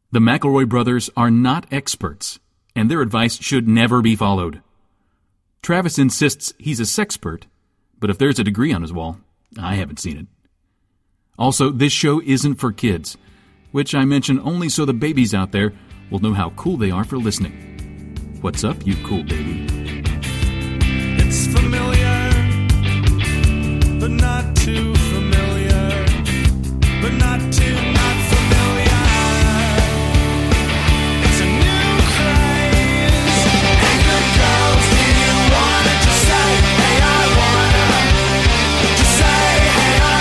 The McElroy brothers are not experts, and their advice should never be followed. Travis insists he's a sexpert, but if there's a degree on his wall, I haven't seen it. Also, this show isn't for kids, which I mention only so the babies out there will know how cool they are for listening. What's up, you cool baby? It's familiar, but not too familiar, but not too not familiar. It's a new craze. Hey, good girls, do you wanna just say, hey, I wanna? Just say, hey, I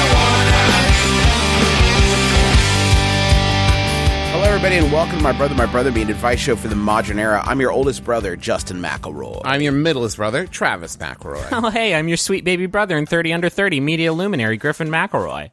wanna. Hello, everybody, and welcome to My Brother, Me, an advice show for the modern era. I'm your oldest brother, Justin McElroy. I'm your middlest brother, Travis McElroy. Oh, hey, I'm your sweet baby brother and 30 under 30 media luminary, Griffin McElroy.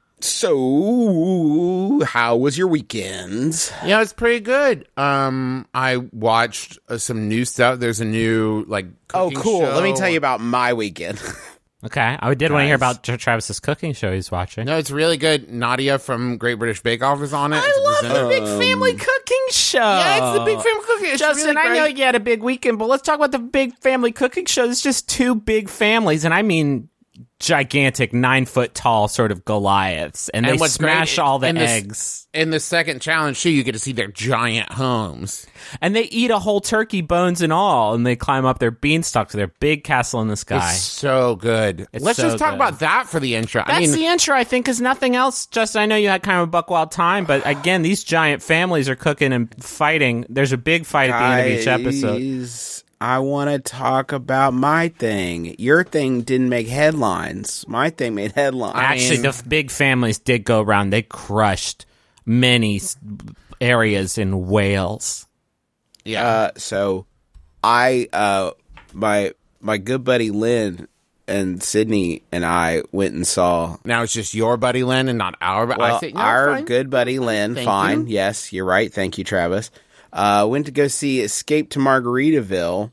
So, how was your weekend? Yeah, it's pretty good. I watched some new stuff. There's a new, cooking cool. show. Let me tell you about my weekend. Okay, I did want to hear Nice. about Travis's cooking show he's watching. No, it's really good. Nadia from Great British Bake Off is on it. I love the Big Family Cooking Show. Yeah, it's the Big Family Cooking. It's Justin, really I know great. you had a big weekend, but let's talk about the Big Family Cooking Show. It's just two big families, and I mean gigantic, 9-foot-tall sort of Goliaths, and they what's smash great all the in this- eggs. In the second challenge, too, you get to see their giant homes. And they eat a whole turkey, bones and all, and they climb up their beanstalk to their big castle in the sky. It's so good. It's Let's so just talk good. about that for the intro. That's the intro, I think, because nothing else. Justin, I know you had kind of a buck wild time, but again, these giant families are cooking and fighting. There's a big fight at the end of each episode. Guys, I want to talk about my thing. Your thing didn't make headlines. My thing made headlines. Actually, the big families did go around. They crushed many areas in Wales. Yeah. So my good buddy Lynn and Sydney and I went and saw Now it's just your buddy Lynn and not our buddy. well, No, our it's fine. good buddy Lynn. Thank Fine. you. Yes, you're right. Thank you, Travis. Went to go see Escape to Margaritaville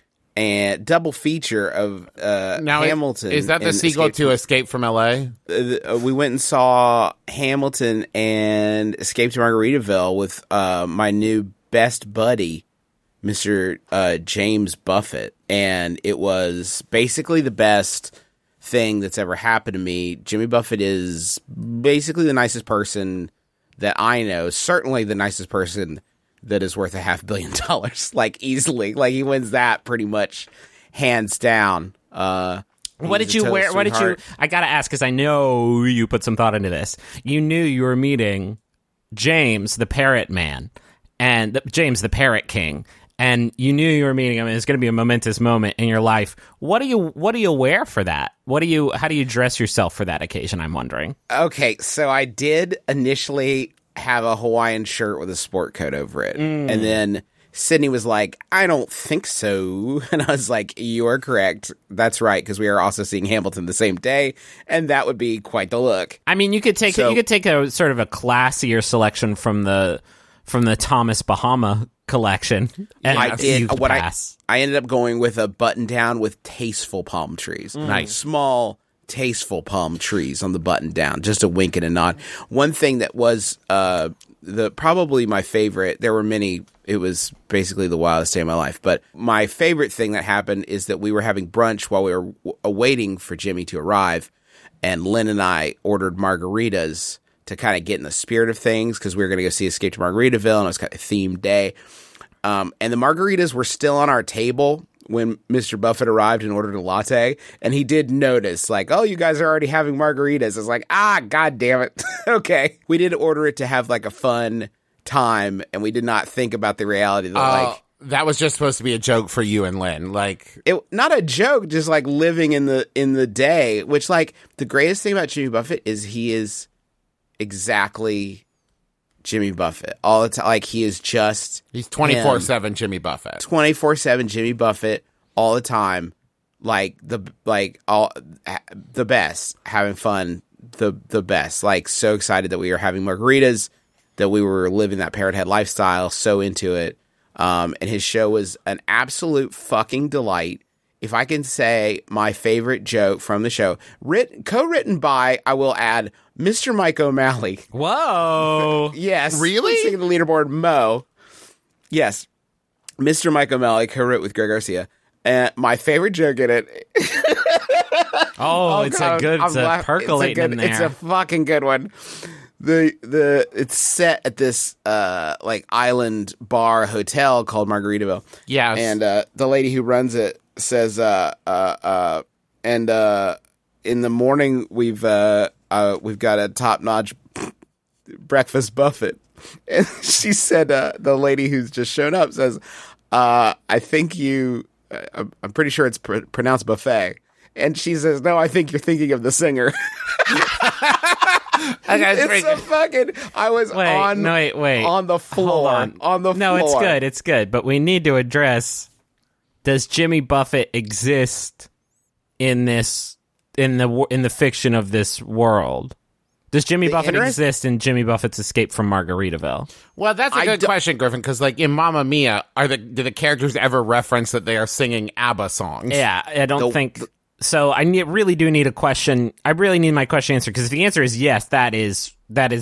and double feature of Now, Hamilton. Is that the and sequel to Escape from L.A.? We went and saw Hamilton and Escape to Margaritaville with my new best buddy, Mr. James Buffett, and it was basically the best thing that's ever happened to me. Jimmy Buffett is basically the nicest person that I know, certainly the nicest person that is worth $500 million, like easily. Like he wins that pretty much hands down. What he's did a you total wear? What did you? sweetheart. I gotta ask because I know you put some thought into this. You knew you were meeting James, the Parrot Man, and James, the Parrot King, and you knew you were meeting him. And it's going to be a momentous moment in your life. What do you wear for that? How do you dress yourself for that occasion? I'm wondering. Okay, so I did initially have a Hawaiian shirt with a sport coat over it. And then Sydney was like, I don't think so. And I was like, you are correct. That's right, because we are also seeing Hamilton the same day, and that would be quite the look. I mean, you could take a sort of a classier selection from the Thomas Bahama collection. And I did. you'd pass. I ended up going with a button down with tasteful palm trees. Nice. Small, tasteful palm trees on the button down. Just a wink and a nod. One thing that was probably my favorite, there were many, it was basically the wildest day of my life, but my favorite thing that happened is that we were having brunch while we were waiting for Jimmy to arrive, and Lynn and I ordered margaritas to kind of get in the spirit of things because we were going to go see Escape to Margaritaville, and it was kind of a themed day. And the margaritas were still on our table when Mr. Buffett arrived and ordered a latte, and he did notice, like, oh, you guys are already having margaritas. I was like, god damn it. Okay. We did order it to have, like, a fun time, and we did not think about the reality that, That was just supposed to be a joke for you and Lynn. not a joke, just, like, living in the day, which, like, the greatest thing about Jimmy Buffett is he is exactly Jimmy Buffett all the time. Like, he is just He's 24/7 Jimmy Buffett. 24/7 Jimmy Buffett all the time, the best, having fun, the best. Like, so excited that we were having margaritas, that we were living that Parrot Head lifestyle, so into it. And his show was an absolute fucking delight. if I can say my favorite joke from the show, co-written by, I will add, Mr. Mike O'Malley. Whoa. Yes. Really? Singing the leaderboard, Mo. Yes. Mr. Mike O'Malley co-wrote with Greg Garcia. And my favorite joke in it. Oh, it's God, it's percolating in there. It's a fucking good one. It's set at this like island bar hotel called Margaritaville. Yes. And the lady who runs it says and in the morning we've got a top-notch breakfast buffet. And she said the lady who's just shown up says I think I'm pretty sure it's pronounced buffet. And she says, no, I think you're thinking of the singer. It's so fucking. I was on the floor. On the floor. No, it's good. But we need to address: does Jimmy Buffett exist in the fiction of this world? Does Jimmy Buffett exist in Jimmy Buffett's Escape from Margaritaville? Well, that's a good question, Griffin, because like in Mamma Mia, do the characters ever reference that they are singing ABBA songs? Yeah, I don't think so. I really do need a question. I really need my question answered, because if the answer is yes, that is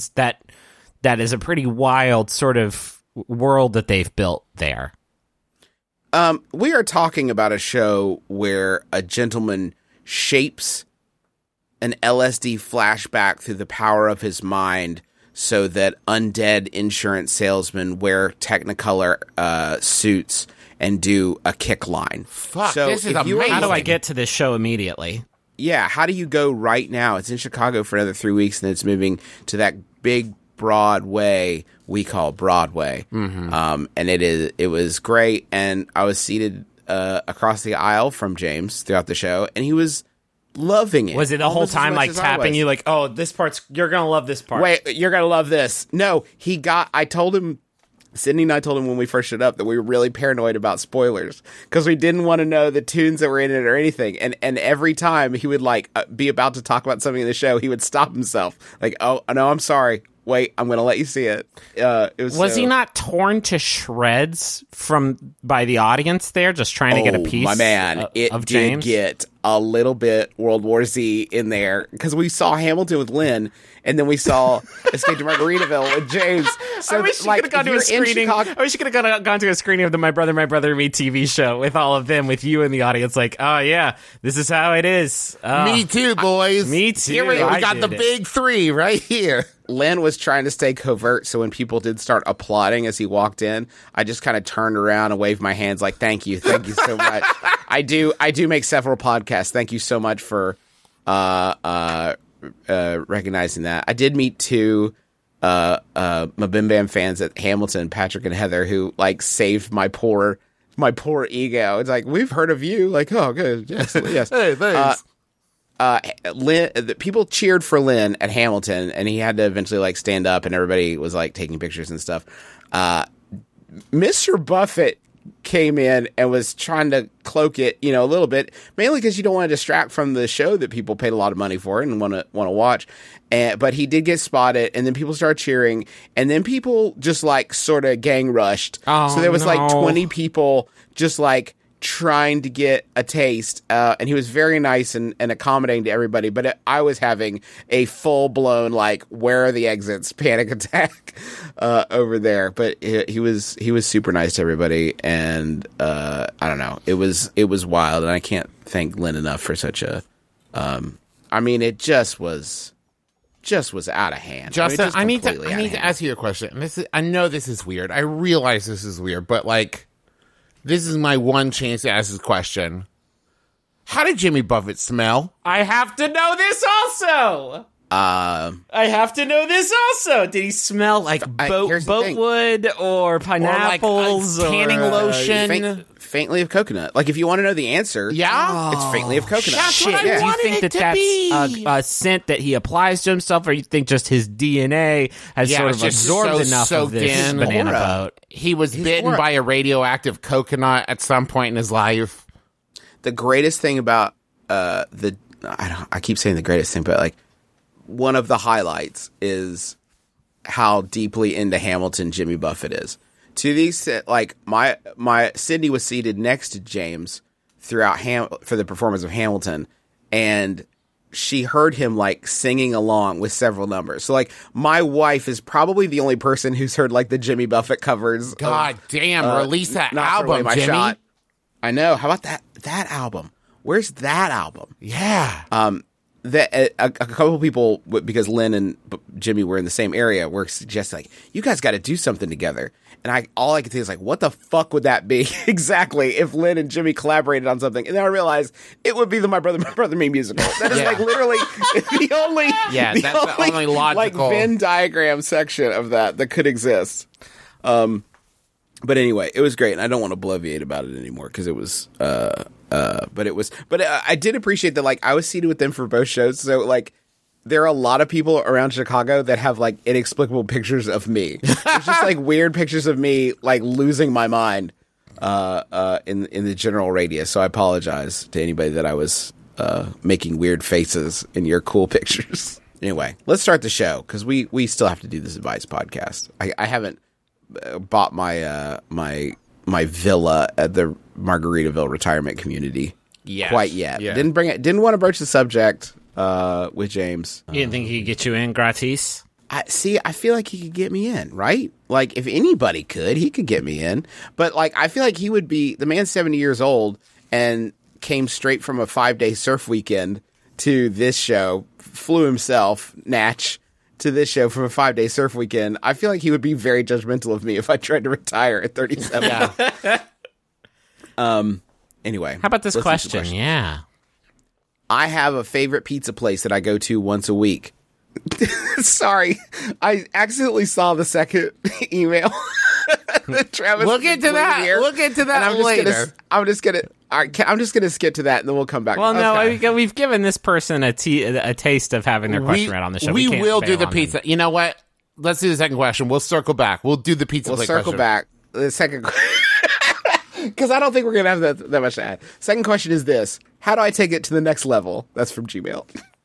a pretty wild sort of world that they've built there. We are talking about a show where a gentleman shapes an LSD flashback through the power of his mind so that undead insurance salesmen wear Technicolor suits and do a kick line. Fuck, so this is if you amazing. How do I get to this show immediately? Yeah, how do you go right now? It's in Chicago for another 3 weeks, and it's moving to that big Broadway we call Broadway. Mm-hmm. And it was great, and I was seated across the aisle from James throughout the show, and he was loving it. Was it the whole time like tapping you like, oh, this part's, you're going to love this part? Wait, you're going to love this. No, I told him, Sydney and I told him when we first showed up that we were really paranoid about spoilers because we didn't want to know the tunes that were in it or anything. And every time he would like be about to talk about something in the show, he would stop himself. Like, oh, no, I'm sorry. Wait, I'm going to let you see it. Was he not torn to shreds by the audience there, just trying to get a piece? My man, it of did James? Get a little bit World War Z in there because we saw Hamilton with Lynn, and then we saw Escape to Margaritaville with James. So, I wish you could have gone to a screening. I wish you could have gone to a screening of the My Brother, Me TV show with all of them, with you in the audience. Like, oh yeah, this is how it is. Me too, boys. Me too. Here we got the big three right here. Lynn was trying to stay covert, so when people did start applauding as he walked in, I just kind of turned around and waved my hands like, thank you so much. I do make several podcasts. Thank you so much for recognizing that. I did meet two Mabim Bam fans at Hamilton, Patrick and Heather, who like saved my poor ego. It's like, we've heard of you. Like, oh, good. Yes. Hey, thanks. Lynn, the people cheered for Lynn at Hamilton, and he had to eventually like stand up, and everybody was like taking pictures and stuff. Mr. Buffett came in and was trying to cloak it, a little bit, mainly because you don't want to distract from the show that people paid a lot of money for and want to watch. But he did get spotted, and then people started cheering, and then people just like sort of gang rushed. Oh, so there was no. like 20 people just like trying to get a taste, and he was very nice and accommodating to everybody, but I was having a full-blown like, where are the exits panic attack over there. But he was super nice to everybody, and I don't know, it was wild, and I can't thank Lynn enough for such a it just was out of hand. Justin, I need to hand. ask you a question. I know this is weird. I realize this is weird, but like, this is my one chance to ask this question. How did Jimmy Buffett smell? I have to know this also. Did he smell like boatwood or pineapples or tanning lotion? Faintly of coconut. Like, if you want to know the answer, it's faintly of coconut. That's what I Do you wanted think it to that's be. a scent that he applies to himself, or you think just his DNA has sort of absorbed enough of this banana boat? He was bitten by a radioactive coconut at some point in his life. The greatest thing about I keep saying the greatest thing, but like, one of the highlights is how deeply into Hamilton Jimmy Buffett is. To the extent, like, my Sydney was seated next to James throughout for the performance of Hamilton, and she heard him like singing along with several numbers. So like my wife is probably the only person who's heard like the Jimmy Buffett covers. God damn, release that Not album, Really My Jimmy. Shot. I know. How about that album? Where's that album? Yeah. That a couple of people, because Lynn and Jimmy were in the same area, were suggesting like, you guys got to do something together. And all I could think is like, what the fuck would that be exactly if Lynn and Jimmy collaborated on something? And then I realized it would be the My Brother Me musical. That is like literally the only that's the only logical like Venn diagram section of that could exist. But anyway, it was great, and I don't want to bloviate about it anymore because it was but I did appreciate that like I was seated with them for both shows, so like there are a lot of people around Chicago that have like inexplicable pictures of me. It's just like weird pictures of me like losing my mind in the general radius. So I apologize to anybody that I was making weird faces in your cool pictures. Anyway, let's start the show because we still have to do this advice podcast. I haven't bought my my villa at the Margaritaville retirement community quite yet. Yeah. Didn't want to broach the subject with James. You didn't think he could get you in gratis? I feel like he could get me in, right? Like if anybody could, he could get me in. But like I feel like he would be the man's 70 years old and came straight from a 5-day surf weekend to this show, flew himself, Natch, to this show from a 5-day surf weekend. I feel like he would be very judgmental of me if I tried to retire at 37. Anyway. How about this let's do some question? questions. Yeah. I have a favorite pizza place that I go to once a week. Sorry, I accidentally saw the second email. that Travis Look into included that. here, Look into that and later. I'm just gonna skip to that, and then we'll come back. Well, Okay. no, we've given this person a taste of having their question read on the show. We can't will do bail the on pizza. You know what? Let's do the second question. We'll circle back. We'll do the pizza. We'll plate circle question. back. The second, because I don't think we're gonna have that much to add. Second question is this: how do I take it to the next level? That's from Gmail.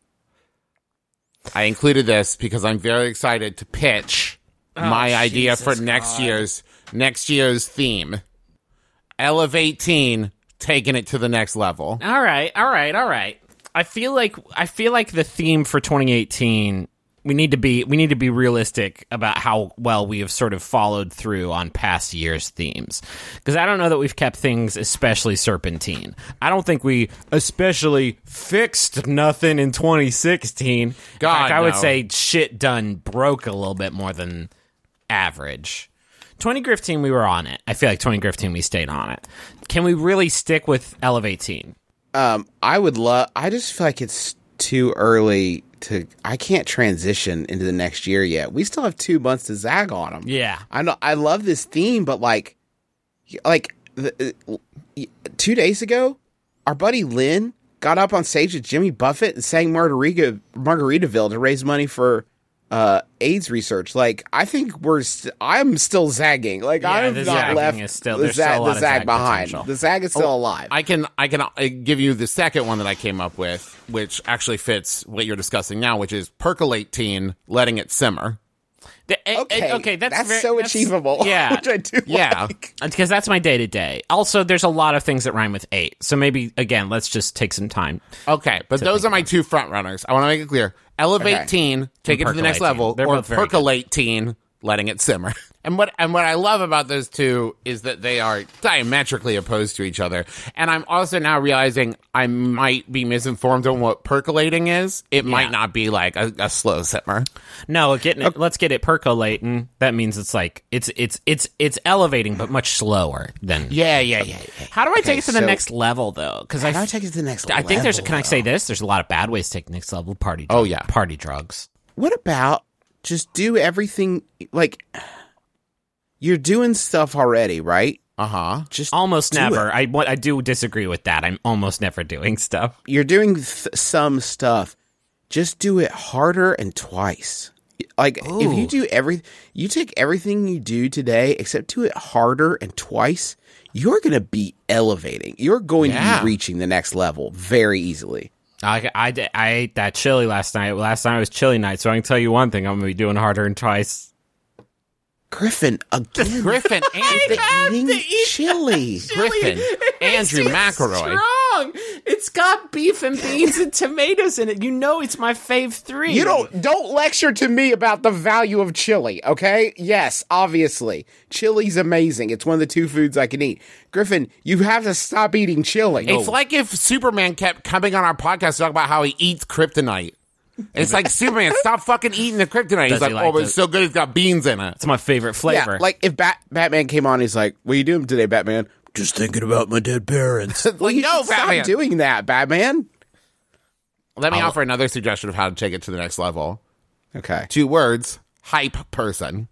I included this because I'm very excited to pitch my idea for next year's theme. Elevate Teen, taking it to the next level. All right. I feel like the theme for 2018. We need to be realistic about how well we have sort of followed through on past year's themes, because I don't know that we've kept things especially serpentine. I don't think we especially fixed nothing in 2016. In fact, I would no. say shit done broke a little bit more than average. 20 Griff we were on it. I feel like 20 Griff we stayed on it. Can we really stick with Elevate Teen? I just feel like it's too early I can't transition into the next year yet. We still have 2 months to zag on them. Yeah. I know. I love this theme, but like 2 days ago, our buddy Lynn got up on stage with Jimmy Buffett and sang Margaritaville to raise money for AIDS research. Like, I think I'm still zagging. Like, I'm the not zagging left is still- the there's still a lot the of zag zag behind. potential. The zag is still alive. I can give you the second one that I came up with, which actually fits what you're discussing now, which is Percolate Teen, letting it simmer. Okay, that's so achievable. Yeah, which I do Yeah. like. because that's my day to day. Also, there's a lot of things that rhyme with 8, so maybe again, let's just take some time. Okay, but those are my 2 front runners. I want to make it clear. Elevate Okay. Teen, take it to the Percolate next Teen. level, They're or both very good. Percolate Teen, letting it simmer. And what I love about those two is that they are diametrically opposed to each other. And I'm also now realizing I might be misinformed on what percolating is. It might not be like a slow simmer. No, let's get it percolating. That means it's like it's elevating, but much slower than. Yeah. How do I take it to the so- next level though? Because How do I take it to the next I think there's. level, Can I say though? this? There's a lot of bad ways to take next level party. Oh, yeah. Party drugs. What about just do everything like you're doing stuff already, right? Uh-huh. Just Almost do never. it. I do disagree with that. I'm almost never doing stuff. You're doing some stuff. Just do it harder and twice. Like if you do you take everything you do today, except do it harder and twice. You're going to be elevating. You're going to be reaching the next level very easily. I ate that chili last night. Last night was chili night, so I can tell you one thing: I'm going to be doing harder and twice. Griffin again. Griffin eating chili. Griffin, Andrew McElroy. Strong. It's got beef and beans and tomatoes in it. You know it's my fave 3. You don't lecture to me about the value of chili, okay? Yes, obviously. Chili's amazing. It's one of the 2 foods I can eat. Griffin, you have to stop eating chili. It's like if Superman kept coming on our podcast to talk about how he eats kryptonite. It's like, Superman, stop fucking eating the kryptonite. He's Does he like, like oh, but to- it's so good it's got beans in it. It's my favorite flavor. Yeah, like if Batman came on, he's like, "What are you doing today, Batman?" Just thinking about my dead parents. Well, you no, should stop Batman. doing that, Batman. Let me offer another suggestion of how to take it to the next level. Okay. 2 words, hype person.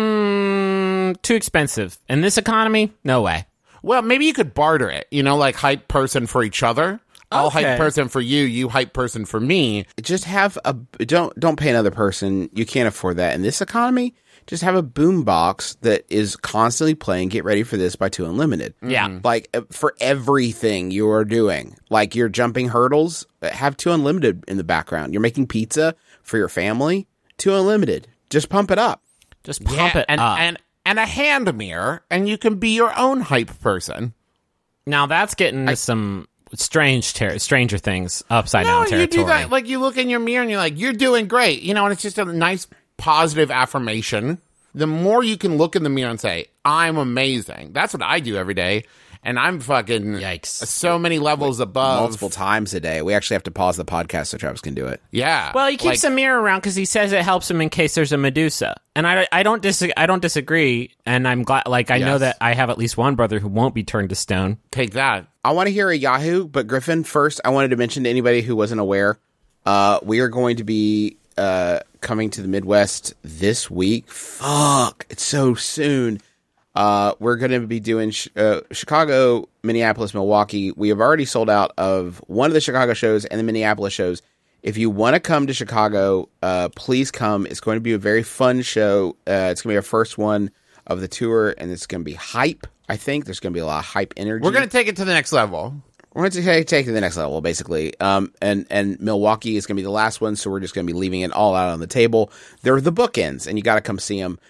Too expensive. In this economy, no way. Well, maybe you could barter it, like hype person for each other. I'll Okay. hype person for you, you hype person for me. Just have don't pay another person. You can't afford that in this economy. Just have a boom box that is constantly playing Get Ready for This by 2 Unlimited. Yeah. Like for everything you are doing, like you're jumping hurdles, have 2 Unlimited in the background. You're making pizza for your family, 2 Unlimited. Just pump it up. Just pump it and, up. and a hand mirror, and you can be your own hype person. Now that's getting into some Stranger Things upside down you territory. do that. Like, you look in your mirror and you're like, you're doing great. And it's just a nice positive affirmation. The more you can look in the mirror and say, I'm amazing. That's what I do every day. And I'm fucking Yikes. so many levels above. Multiple times a day. We actually have to pause the podcast so Travis can do it. Yeah. Well, he keeps a mirror around because he says it helps him in case there's a Medusa, and I don't disagree. And I'm glad. Like, I know Yes. that I have at least one brother who won't be turned to stone. Take that. I want to hear a Yahoo, but Griffin, first, I wanted to mention to anybody who wasn't aware, we are going to be coming to the Midwest this week. Fuck, it's so soon. We're going to be doing Chicago, Minneapolis, Milwaukee. We have already sold out of one of the Chicago shows and the Minneapolis shows. If you want to come to Chicago, please come. It's going to be a very fun show. It's going to be our first one of the tour, and it's going to be hype. I think there's going to be a lot of hype energy. We're going to take it to the next level. We're going to take it to the next level, basically. And Milwaukee is going to be the last one, so we're just going to be leaving it all out on the table. They're the bookends, and you got to come see them.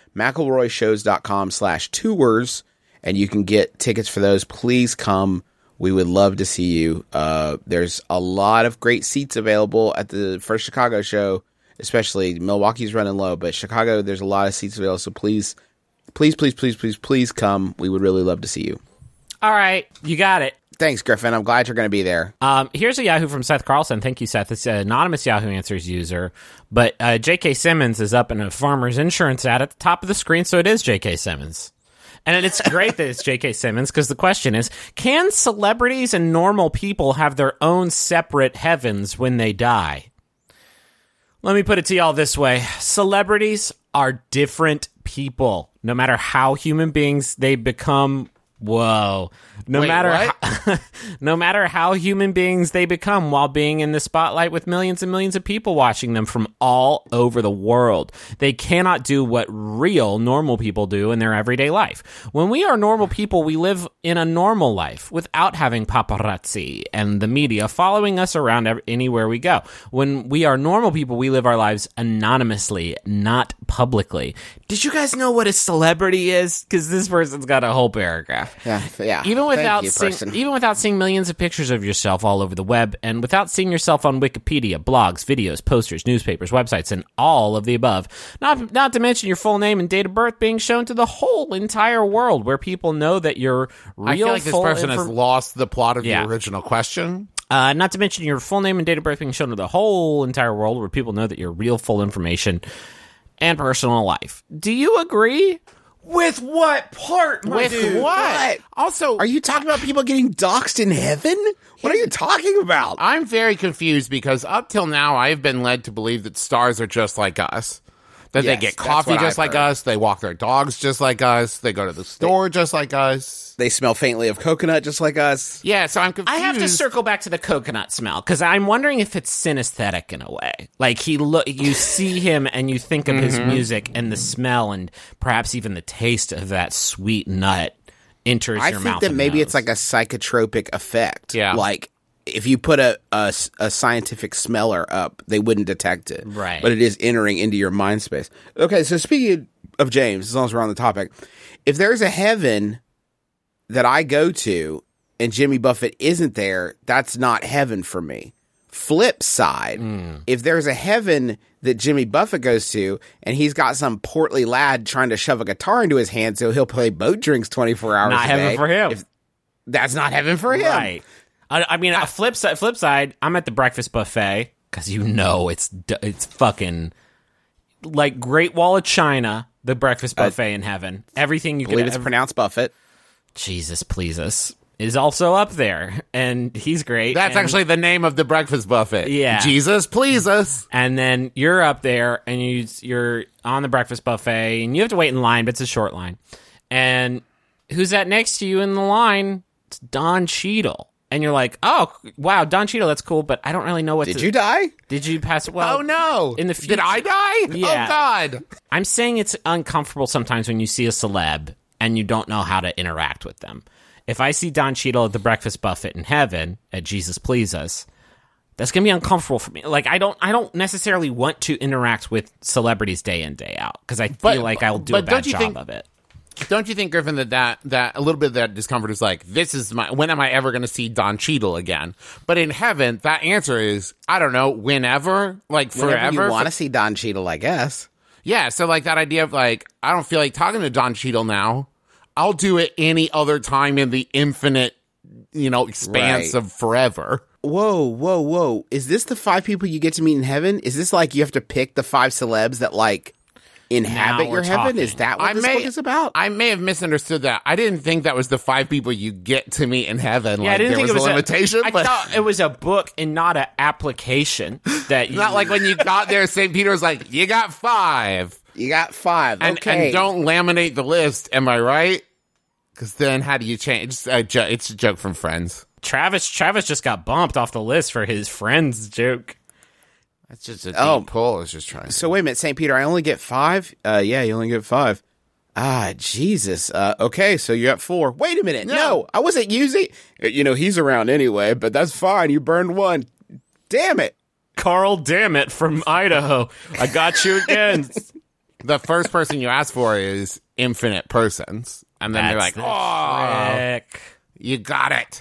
McElroyshows.com/tours, and you can get tickets for those. Please come. We would love to see you. There's a lot of great seats available at the first Chicago show, especially Milwaukee's running low, but Chicago, there's a lot of seats available, so please come. We would really love to see you. All right, you got it. Thanks, Griffin. I'm glad you're going to be there. Here's a Yahoo from Seth Carlson. Thank you, Seth. It's an anonymous Yahoo Answers user, but J.K. Simmons is up in a Farmers Insurance ad at the top of the screen, so it is J.K. Simmons. And it's great that it's J.K. Simmons, because the question is, can celebrities and normal people have their own separate heavens when they die? Let me put it to y'all this way. Celebrities are different people, no matter how human beings they become. Whoa. No Wait, matter what? no matter how human beings they become while being in the spotlight with millions and millions of people watching them from all over the world. They cannot do what real normal people do in their everyday life. When we are normal people, we live in a normal life without having paparazzi and the media following us around anywhere we go. When we are normal people, we live our lives anonymously, not publicly. Did you guys know what a celebrity is? Because this person's got a whole paragraph. Yeah. Even Thank you, without seeing millions of pictures of yourself all over the web, and without seeing yourself on Wikipedia, blogs, videos, posters, newspapers, websites, and all of the above, not to mention your full name and date of birth being shown to the whole entire world, where people know that you're real. I feel like this full person has lost the plot of Yeah. the original question. not to mention your full name and date of birth being shown to the whole entire world, where people know that you're real, full information and personal life. Do you agree? With what part, my With dude? what? Also, Are you talking about people getting doxxed in heaven? What are you talking about? I'm very confused because up till now, I've been led to believe that stars are just like us. That Yes, they get that's coffee what just I've like heard. us, they walk their dogs just like us, they go to the store just like us. They smell faintly of coconut just like us. Yeah, so I'm confused. I have to circle back to the coconut smell, because I'm wondering if it's synesthetic in a way. Like you see him and you think of his music and the smell and perhaps even the taste of that sweet nut enters I your think mouth. that and maybe nose. it's like a psychotropic effect. Yeah. Like, if you put a scientific smeller up, they wouldn't detect it. Right. But it is entering into your mind space. Okay, so speaking of James, as long as we're on the topic. If there's a heaven that I go to and Jimmy Buffett isn't there, that's not heaven for me. Flip side, if there's a heaven that Jimmy Buffett goes to and he's got some portly lad trying to shove a guitar into his hand so he'll play boat drinks 24 hours Not a day. heaven for him. That's not heaven for him. Right. I mean, a flip side, I'm at the breakfast buffet because it's fucking like Great Wall of China, the breakfast buffet in heaven. Everything you I believe could it's pronounced Buffett. Jesus please us is also up there, and he's great. That's and, actually the name of the breakfast buffet. Yeah. Jesus, please us. And then you're up there, and you're on the breakfast buffet, and you have to wait in line, but it's a short line. And who's that next to you in the line? It's Don Cheadle. And you're like, oh, wow, Don Cheadle, that's cool, but I don't really know what Did you die? Did you pass? Well, Oh, no. In the future, Did I die? Yeah. Oh, God. I'm saying it's uncomfortable sometimes when you see a celeb and you don't know how to interact with them. If I see Don Cheadle at the breakfast buffet in heaven at Jesus Please Us, that's gonna be uncomfortable for me. Like I don't necessarily want to interact with celebrities day in day out because I feel like I'll do a bad job of it. Don't you think, Griffin, that a little bit of that discomfort is like, when am I ever going to see Don Cheadle again? But in heaven, that answer is, I don't know, whenever, like Whenever forever. you want to see Don Cheadle, I guess. Yeah, so like that idea of like, I don't feel like talking to Don Cheadle now. I'll do it any other time in the infinite, expanse Right. of forever. Whoa. Is this the 5 people you get to meet in heaven? Is this like you have to pick the 5 celebs that like inhabit Now your we're heaven? talking. Is that what this book is about? I may have misunderstood that. I didn't think that was the 5 people you get to meet in heaven. Yeah, like, I didn't there think was it was a limitation. I but thought it was a book and not an application. That not like when you got there, St. Peter was like, you got 5. You got 5. And, Okay. and don't laminate the list, am I right? Because then how do you change? It's a joke from Friends. Travis just got bumped off the list for his friend's joke. That's just a Oh. deep pull. I was just trying to So wait a minute, St. Peter, I only get 5? Yeah, you only get 5. Ah, Jesus. Okay, so you're at 4. Wait a minute. No, I wasn't using... he's around anyway, but that's fine. You burned 1. Damn it. Carl Dammit from Idaho. I got you again. The first person you ask for is infinite persons. And then they're like, Trick. you got it.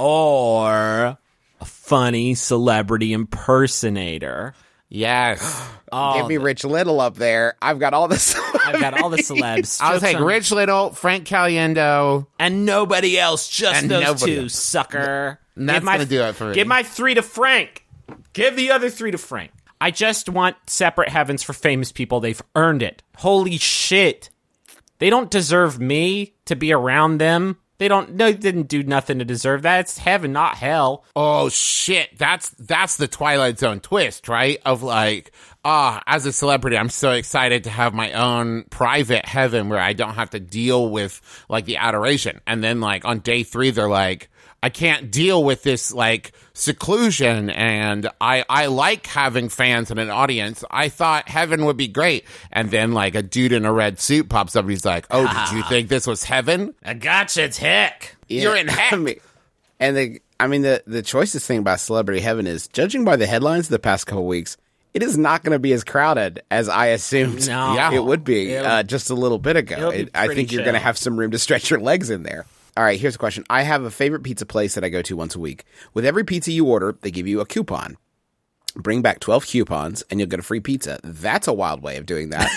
Or a funny celebrity impersonator. Yes. Give me Rich Little up there. I've got all this... I've got all the celebs. I'll Jokes take on- Rich Little, Frank Caliendo. and nobody else. Just And those nobody 2, else. sucker. And that's Give my- gonna do it for me. Give my 3 to Frank. Give the other 3 to Frank. I just want separate heavens for famous people. They've earned it. Holy shit. They don't deserve me to be around them. They didn't do nothing to deserve that. It's heaven, not hell. Oh shit, that's the Twilight Zone twist, right? Of like, as a celebrity, I'm so excited to have my own private heaven where I don't have to deal with like the adoration. And then like on day 3, they're like, I can't deal with this like seclusion, and I like having fans and an audience. I thought heaven would be great. And then like a dude in a red suit pops up and he's like, oh, did you think this was heaven? I gotcha. It's heck. You're in heck. The choicest thing about Celebrity Heaven is, judging by the headlines of the past couple weeks, it is not going to be as crowded as I assumed No. Yeah. it would be It'll- just a little bit ago. it'll be I pretty think you're going to chill. have some room to stretch your legs in there. All right, here's a question. I have a favorite pizza place that I go to once a week. With every pizza you order, they give you a coupon. Bring back 12 coupons, and you'll get a free pizza. That's a wild way of doing that.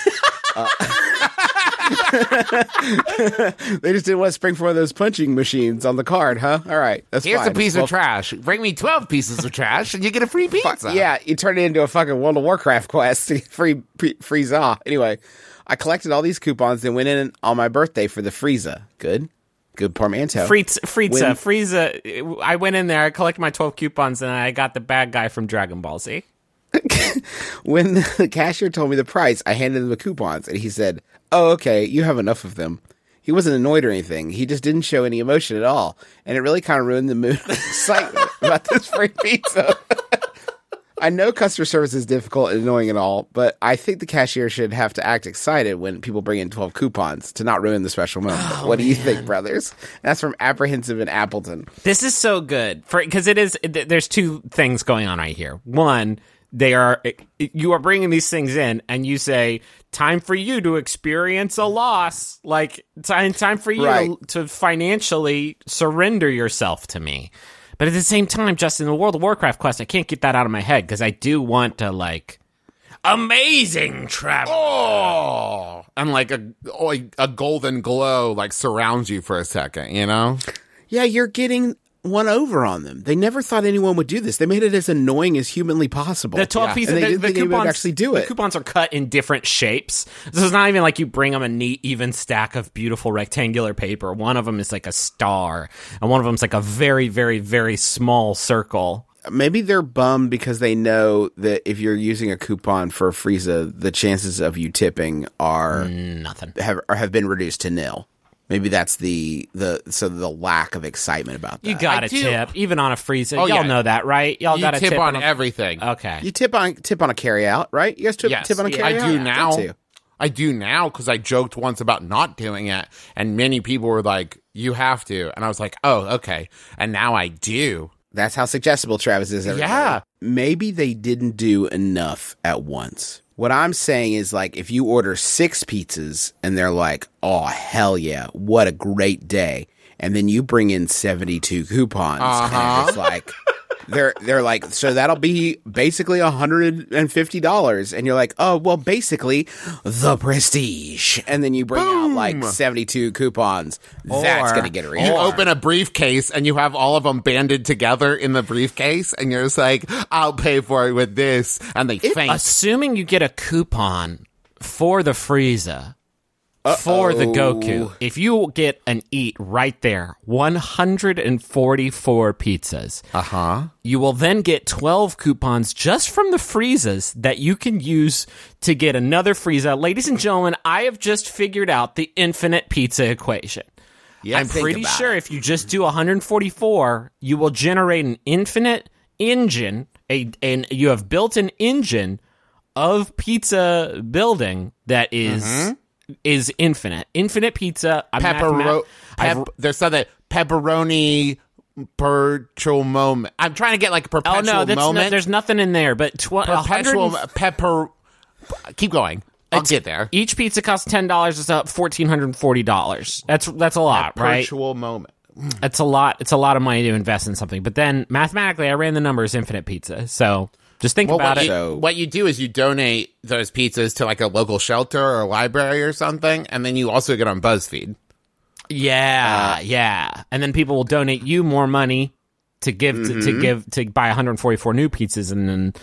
They just didn't want to spring for one of those punching machines on the card, huh? All right, that's Here's fine. a piece Well, of trash. Bring me 12 pieces of trash and you get a free pizza. Yeah, you turn it into a fucking World of Warcraft quest. Free za. Anyway, I collected all these coupons and went in on my birthday for the Frieza. Good portmanteau. Frieza. I went in there, I collected my 12 coupons, and I got the bad guy from Dragon Ball Z. When the cashier told me the price, I handed him the coupons, and he said, "Oh, okay, you have enough of them." He wasn't annoyed or anything. He just didn't show any emotion at all, and it really kind of ruined the mood of excitement about this free pizza. I know customer service is difficult and annoying and all, but I think the cashier should have to act excited when people bring in 12 coupons to not ruin the special moment. What do you think, brothers? That's from Apprehensive in Appleton. This is so good because there's 2 things going on right here. One, you are bringing these things in and you say time for you to experience a loss. Like, time for you Right. to financially surrender yourself to me. But at the same time, Justin, the World of Warcraft quest, I can't get that out of my head because I do want to, like, amazing travel. Oh, and like a golden glow like surrounds you for a second, you know? Yeah, you're getting one over on them. They never thought anyone would do this. They made it as annoying as humanly possible. The 12 pieces, and they the didn't think anyone coupons would actually do it. The coupons are cut in different shapes. This is not even like you bring them a neat, even stack of beautiful rectangular paper. One of them is like a star, and one of them is like a very, very, very small circle. Maybe they're bummed because they know that if you're using a coupon for Frieza, the chances of you tipping are Nothing. have been reduced to nil. Maybe that's the lack of excitement about that. You got to I do. tip, even on a Frieza. Oh, Y'all yeah. know that, right? Y'all You got to tip on a- everything. Okay. You tip on a carry out, right? You guys tip on a Yeah, carry out? I do now. Me too. I do now because I joked once about not doing it, and many people were like, "You have to," and I was like, "Oh, okay." And now I do. That's how suggestible Travis is. Everybody. Yeah. Maybe they didn't do enough at once. What I'm saying is, like, if you order 6 pizzas and they're like, oh, hell yeah, what a great day. And then you bring in 72 coupons. And it's like, they're like, so that'll be basically $150. And you're like, oh, well, basically the prestige. And then you bring out like 72 coupons. That's Or- going to get a You reaction. open a briefcase and you have all of them banded together in the briefcase, and you're just like, "I'll pay for it with this," and they faint. Assuming you get a coupon for the Frieza, for the Goku, if you get an eat right there, 144 pizzas. You will then get 12 coupons just from the Friezas that you can use to get another Frieza. Ladies and gentlemen, I have just figured out the infinite pizza equation. I'm think pretty about sure it. if you just do 144, you will generate an infinite engine, and you have built an engine of pizza building that is infinite. Infinite pizza. There's something pepperoni perpetual moment. I'm trying to get like a Oh perpetual no, moment. there's nothing in there. But perpetual pepper. Keep going. I'll get there. Each pizza costs $10. It's up $1,440. That's a lot, right? Perpetual moment. It's a lot. It's a lot of money to invest in something. But then mathematically, I ran the numbers. Infinite pizza. So just think about it. What you do is you donate those pizzas to like a local shelter or a library or something, and then you also get on BuzzFeed. Yeah. And then people will donate you more money to give to buy 144 new pizzas, and then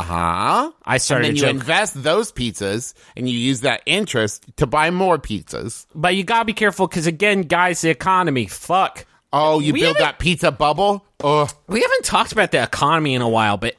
I started And a then you joke. invest those pizzas, and you use that interest to buy more pizzas. But you gotta be careful because again, guys, the economy. Fuck. Oh, you We build haven't- that pizza bubble? Ugh. We haven't talked about the economy in a while, but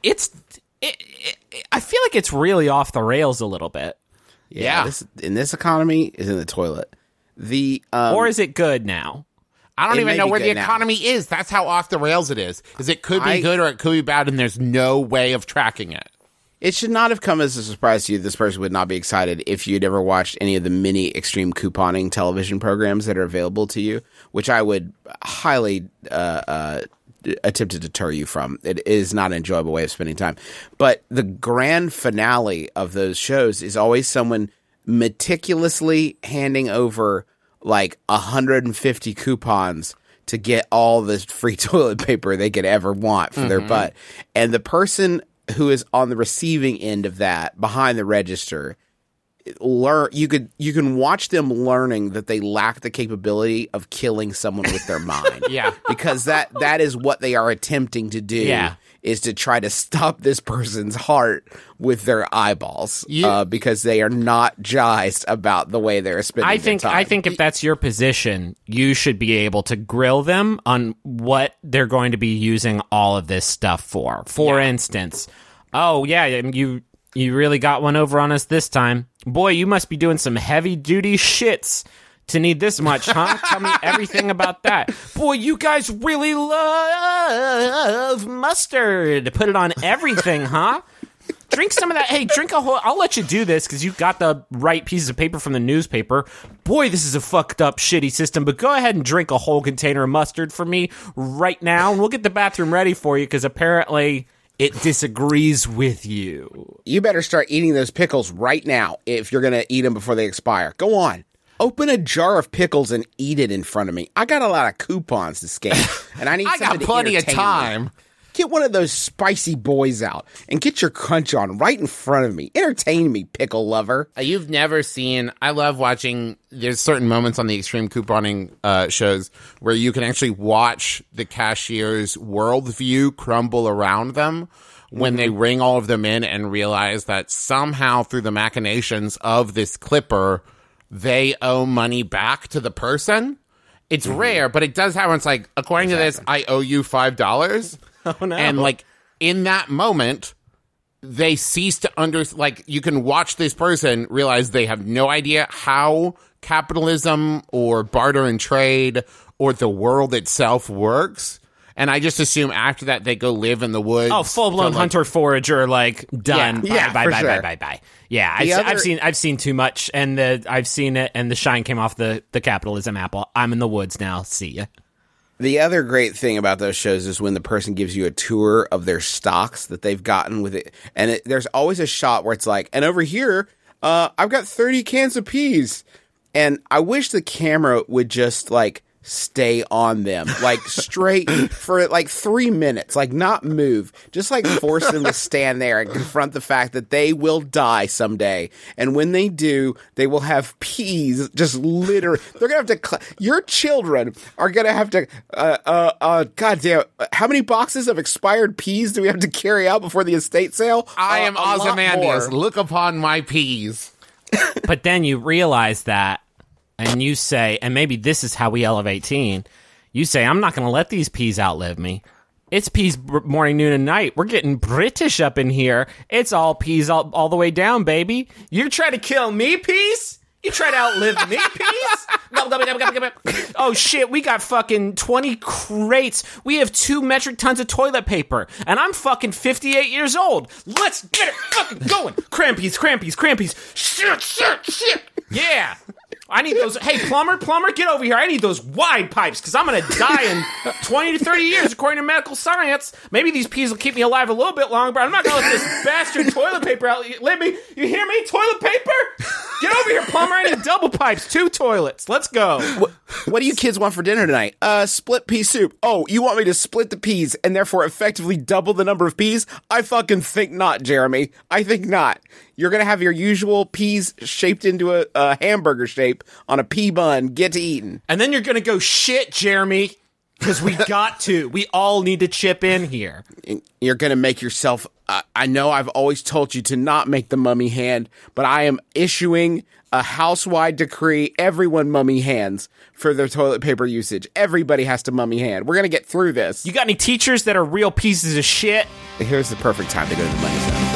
I feel like it's really off the rails a little bit. Yeah. This economy is in the toilet. Or is it good now? I don't It even may know be where the good now. economy is. That's how off the rails it is. Is it could be good or it could be bad, and there's no way of tracking it. It should not have come as a surprise to you. This person would not be excited if you'd ever watched any of the mini extreme couponing television programs that are available to you, which I would highly attempt to deter you from. It is not an enjoyable way of spending time. But the grand finale of those shows is always someone meticulously handing over like 150 coupons to get all the free toilet paper they could ever want for their butt. And the person who is on the receiving end of that behind the register you can watch them learning that they lack the capability of killing someone with their mind. Yeah. Because that is what they are attempting to do. Yeah. Is to try to stop this person's heart with their eyeballs because they are not jazzed about the way they're spending their time. I think if that's your position, you should be able to grill them on what they're going to be using all of this stuff for. For instance, oh yeah, you really got one over on us this time. Boy, you must be doing some heavy duty shits to need this much, huh? Tell me everything about that. Boy, you guys really love mustard. Put it on everything, huh? Drink some of that. Hey, drink a whole... I'll let you do this because you got the right pieces of paper from the newspaper. Boy, this is a fucked up, shitty system, but go ahead and drink a whole container of mustard for me right now, and we'll get the bathroom ready for you because apparently It disagrees with you. You better start eating those pickles right now if you're going to eat them before they expire. Go on. Open a jar of pickles and eat it in front of me. I got a lot of coupons to scan, and I need I something got plenty to of entertain me. time. Get one of those spicy boys out and get your crunch on right in front of me. Entertain me, pickle lover. You've never seen. I love watching. There's certain moments on the extreme couponing shows where you can actually watch the cashier's worldview crumble around them when they ring all of them in and realize that somehow through the machinations of this clipper, they owe money back to the person. It's rare, but it does happen. It's like, according to this, I owe you $5. Oh, no. And, like, in that moment, they cease to you can watch this person realize they have no idea how capitalism or barter and trade or the world itself works. And I just assume after that, they go live in the woods. Oh, full-blown hunter-forager, like, done. Yeah, bye, for bye, sure. bye. Yeah, The I've seen too much, and I've seen it, and the shine came off the capitalism apple. I'm in the woods now. See ya. The other great thing about those shows is when the person gives you a tour of their stocks that they've gotten with it. And there's always a shot where it's like, and over here, I've got 30 cans of peas. And I wish the camera would just like stay on them, like straight for like 3 minutes, like not move, just like force them to stand there and confront the fact that they will die someday. And when they do, they will have peas just literally. They're going to have to, your children are going to have to, goddamn, how many boxes of expired peas do we have to carry out before the estate sale? I am A lot Ozymandias. more. Look upon my peas. But then you realize that, and you say, and maybe this is how we elevate teen, you say, I'm not going to let these peas outlive me. It's peas morning, noon, and night. We're getting British up in here. It's all peas all the way down, baby. You try to kill me, peas? You try to outlive me, peas? Oh, shit, we got fucking 20 crates. We have 2 metric tons of toilet paper, and I'm fucking 58 years old. Let's get it fucking going. Crampies. Shit. Yeah. I need those. Hey, plumber, get over here. I need those wide pipes because I'm going to die in 20 to 30 years, according to medical science. Maybe these peas will keep me alive a little bit longer, but I'm not going to let this bastard toilet paper outlive me. You hear me? Toilet paper? Get over here, plumber. I need double pipes, 2 toilets. Let's go. What do you kids want for dinner tonight? Split pea soup. Oh, you want me to split the peas and therefore effectively double the number of peas? I fucking think not, Jeremy. I think not. You're going to have your usual peas shaped into a hamburger shape on a pea bun. Get to eating. And then you're going to go, shit, Jeremy, because we got to. We all need to chip in here. You're going to make yourself... I know I've always told you to not make the mummy hand, but I am issuing a house-wide decree. Everyone mummy hands for their toilet paper usage. Everybody has to mummy hand. We're going to get through this. You got any teachers that are real pieces of shit? Here's the perfect time to go to the money zone.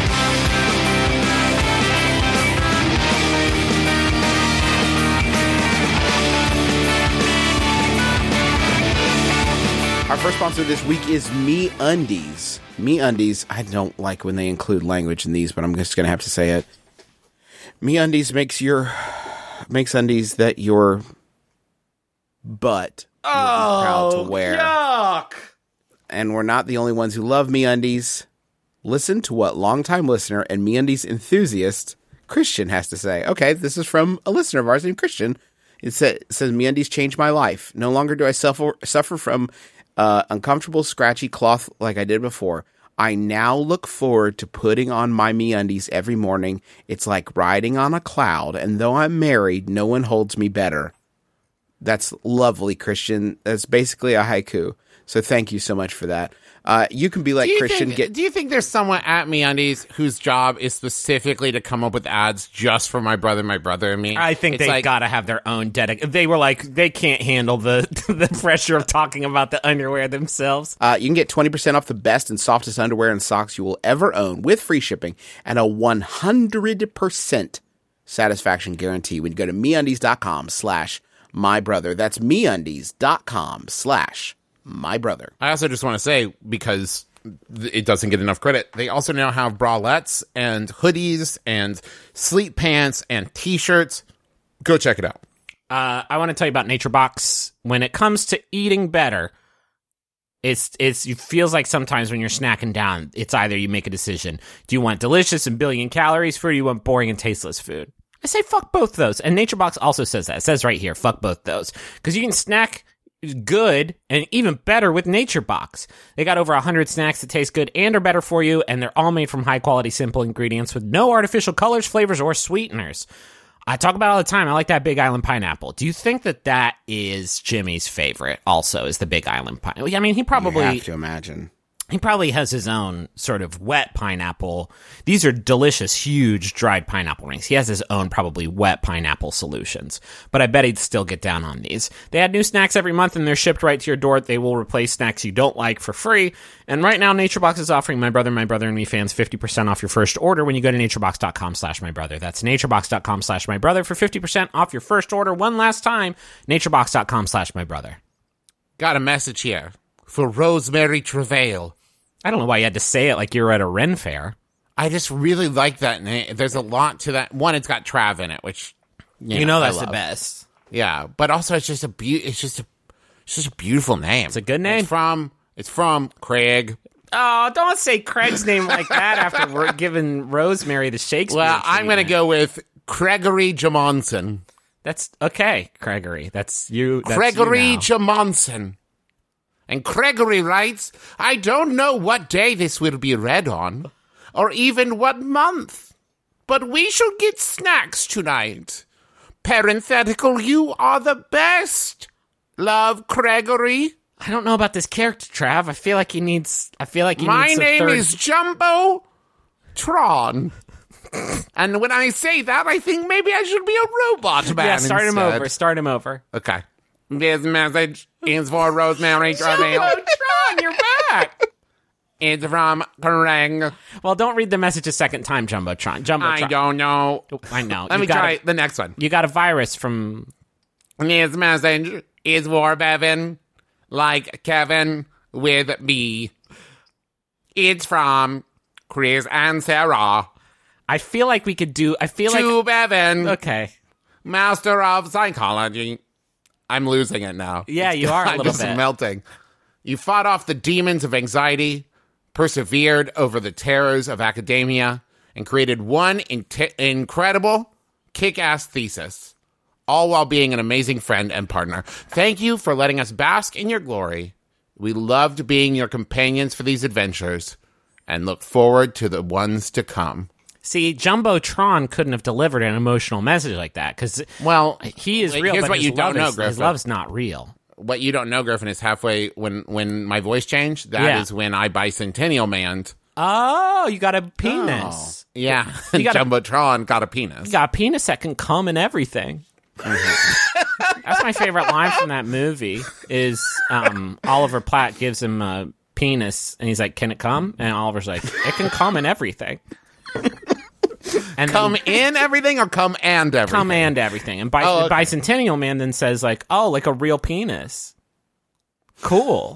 Our first sponsor this week is MeUndies. MeUndies, I don't like when they include language in these, but I'm just going to have to say it. MeUndies makes undies that your butt will be proud to wear. Yuck! And we're not the only ones who love MeUndies. Listen to what longtime listener and MeUndies enthusiast Christian has to say. Okay, this is from a listener of ours named Christian. It says, MeUndies changed my life. No longer do I suffer from uncomfortable, scratchy cloth like I did before. I now look forward to putting on my MeUndies every morning. It's like riding on a cloud, and though I'm married, no one holds me better. That's lovely, Christian. That's basically a haiku. So thank you so much for that. You can be like Christian. Do you think there's someone at MeUndies whose job is specifically to come up with ads just for my brother, and me? I think they've got to have their own They were like, they can't handle the pressure of talking about the underwear themselves. You can get 20% off the best and softest underwear and socks you will ever own with free shipping and a 100% satisfaction guarantee when you go to MeUndies.com/mybrother. That's MeUndies.com/mybrother. I also just want to say, because it doesn't get enough credit, they also now have bralettes and hoodies and sleep pants and t-shirts. Go check it out. I want to tell you about NatureBox. When it comes to eating better, It feels like sometimes when you're snacking down, it's either you make a decision. Do you want delicious and billion calories food, or do you want boring and tasteless food? I say fuck both those. And NatureBox also says that. It says right here, fuck both those. Because you can snack good and even better with NatureBox. They got over 100 snacks that taste good and are better for you, and they're all made from high-quality, simple ingredients with no artificial colors, flavors, or sweeteners. I talk about it all the time. I like that Big Island pineapple. Do you think that is Jimmy's favorite also, is the Big Island pineapple? I mean, he You probably... have to imagine. He probably has his own sort of wet pineapple. These are delicious, huge, dried pineapple rings. He has his own probably wet pineapple solutions. But I bet he'd still get down on these. They add new snacks every month, and they're shipped right to your door. They will replace snacks you don't like for free. And right now, NatureBox is offering My Brother and Me fans 50% off your first order when you go to naturebox.com/mybrother. That's naturebox.com/mybrother for 50% off your first order. One last time, naturebox.com/mybrother. Got a message here for Rosemary Travail. I don't know why you had to say it like you were at a Ren fair. I just really like that name. There's a lot to that. One, it's got Trav in it, which You know I that's the love. best. Yeah, but also it's just a beautiful name. It's a good name. It's from Craig. Oh, don't say Craig's name like that after we're giving Rosemary the Shakespeare. Well, I'm going to treatment. go with Gregory Jamonson. That's okay, Gregory. That's you. That's Gregory you now. Jamonson. And Gregory writes, I don't know what day this will be read on, or even what month, but we should get snacks tonight. Parenthetical, you are the best. Love, Gregory. I don't know about this character, Trav. I feel like he needs. My needs a name third- is Jumbo Tron. And when I say that, I think maybe I should be a robot man. Yeah, start him instead. over. Start him over. Okay. This message is for Rosemary Travail. Tron, you're back. It's from Craig. Well, don't read the message a second time, Jumbotron. I don't know. I know. Let You me got try a- the next one. You got a virus from. This message is for Bevan, like Kevin with B. It's from Chris and Sarah. I feel like we could do. I feel To like. Bevan, Okay. Master of Psychology. I'm losing it now. Yeah, you are a I'm little just bit. melting. You fought off the demons of anxiety, persevered over the terrors of academia, and created one incredible, kick-ass thesis, all while being an amazing friend and partner. Thank you for letting us bask in your glory. We loved being your companions for these adventures, and look forward to the ones to come. See, Jumbotron couldn't have delivered an emotional message like that because, Well, he is real. here's but what his you don't love know, is, his Griffin. love's not real. What you don't know, Griffin, is halfway when my voice changed. That is Yeah. when I bicentennial manned. Oh, you got a penis. Yeah, You got a- Jumbotron got a penis. You got a penis that can come and everything. That's my favorite line from that movie. Is Oliver Platt gives him a penis and he's like, "Can it come?" And Oliver's like, "It can come and everything." And Come then, in everything or come and everything? come and everything. And Oh, okay. Bicentennial Man then says like, "Oh, like a real penis." Cool.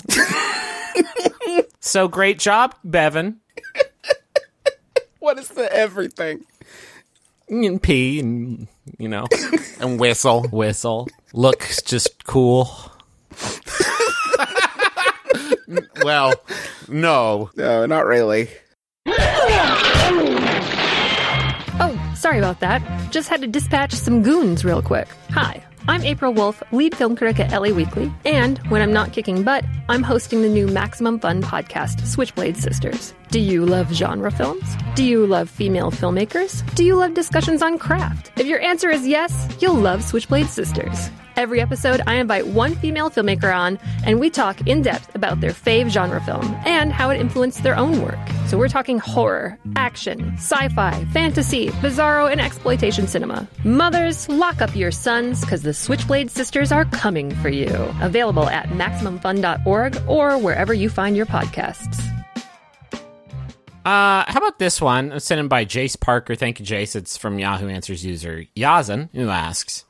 So great job, Bevan. What is the everything? And pee and and whistle. whistle. Looks just cool. Well, no. No, not really. Oh, sorry about that. Just had to dispatch some goons real quick. Hi, I'm April Wolf, lead film critic at LA Weekly, and when I'm not kicking butt, I'm hosting the new Maximum Fun podcast, Switchblade Sisters. Do you love genre films? Do you love female filmmakers? Do you love discussions on craft? If your answer is yes, you'll love Switchblade Sisters. Every episode, I invite one female filmmaker on, and we talk in depth about their fave genre film and how it influenced their own work. So we're talking horror, action, sci-fi, fantasy, bizarro, and exploitation cinema. Mothers, lock up your sons, because the Switchblade Sisters are coming for you. Available at MaximumFun.org or wherever you find your podcasts. How about this one? Sent in by Jace Parker. Thank you, Jace. It's from Yahoo Answers user Yazan, who asks,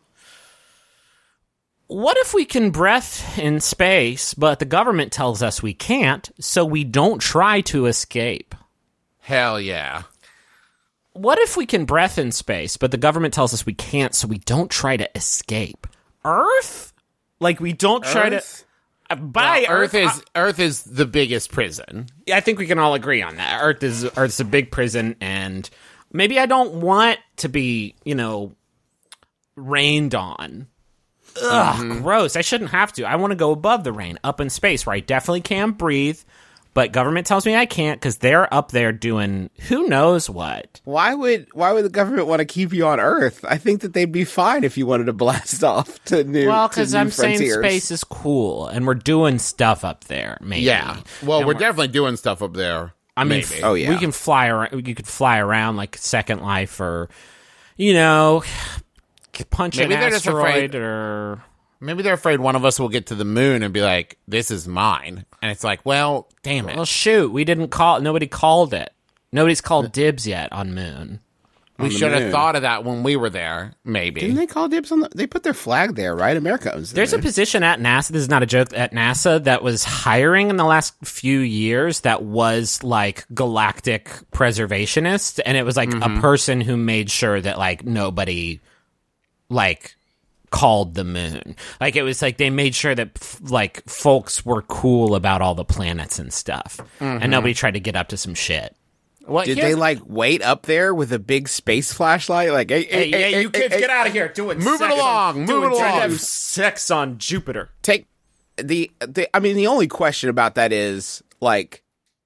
what if we can breath in space, but the government tells us we can't, so we don't try to escape? Hell yeah. What if we can breath in space, but the government tells us we can't, so we don't try to escape? Earth? Like, we don't try to... Earth? by Earth is the biggest prison. I think we can all agree on that. Earth's a big prison, and maybe I don't want to be, rained on. Ugh, gross. I shouldn't have to. I want to go above the rain, up in space, where I definitely can breathe, but government tells me I can't because they're up there doing who knows what. Why would the government want to keep you on Earth? I think that they'd be fine if you wanted to blast off to new. Well, because I'm saying frontiers. space is cool, and we're doing stuff up there. Maybe. Yeah. Well, And we're definitely doing stuff up there. I mean, maybe. Oh, yeah. we can fly around. You could fly around like Second Life, or punch Maybe an they're just asteroid, afraid- or Maybe they're afraid one of us will get to the moon and be like, "This is mine," and it's like, "Well, damn it." well, shoot, we didn't call. Nobody called it. Nobody's called dibs yet on moon. We the should have moon. thought of that when we were there. Maybe. Didn't they call dibs on they put their flag there, right? America owns the There's a moon. position at NASA. This is not a joke. At NASA, that was hiring in the last few years. That was like galactic preservationist, and it was like a person who made sure that like nobody like called the moon. Like it was like they made sure that like folks were cool about all the planets and stuff, and nobody tried to get up to some shit. Well, Did here's- they like wait up there with a big space flashlight? Like, hey, out of here. Doing Move it along, move it along. Sex on Jupiter. take the I mean, the only question about that is like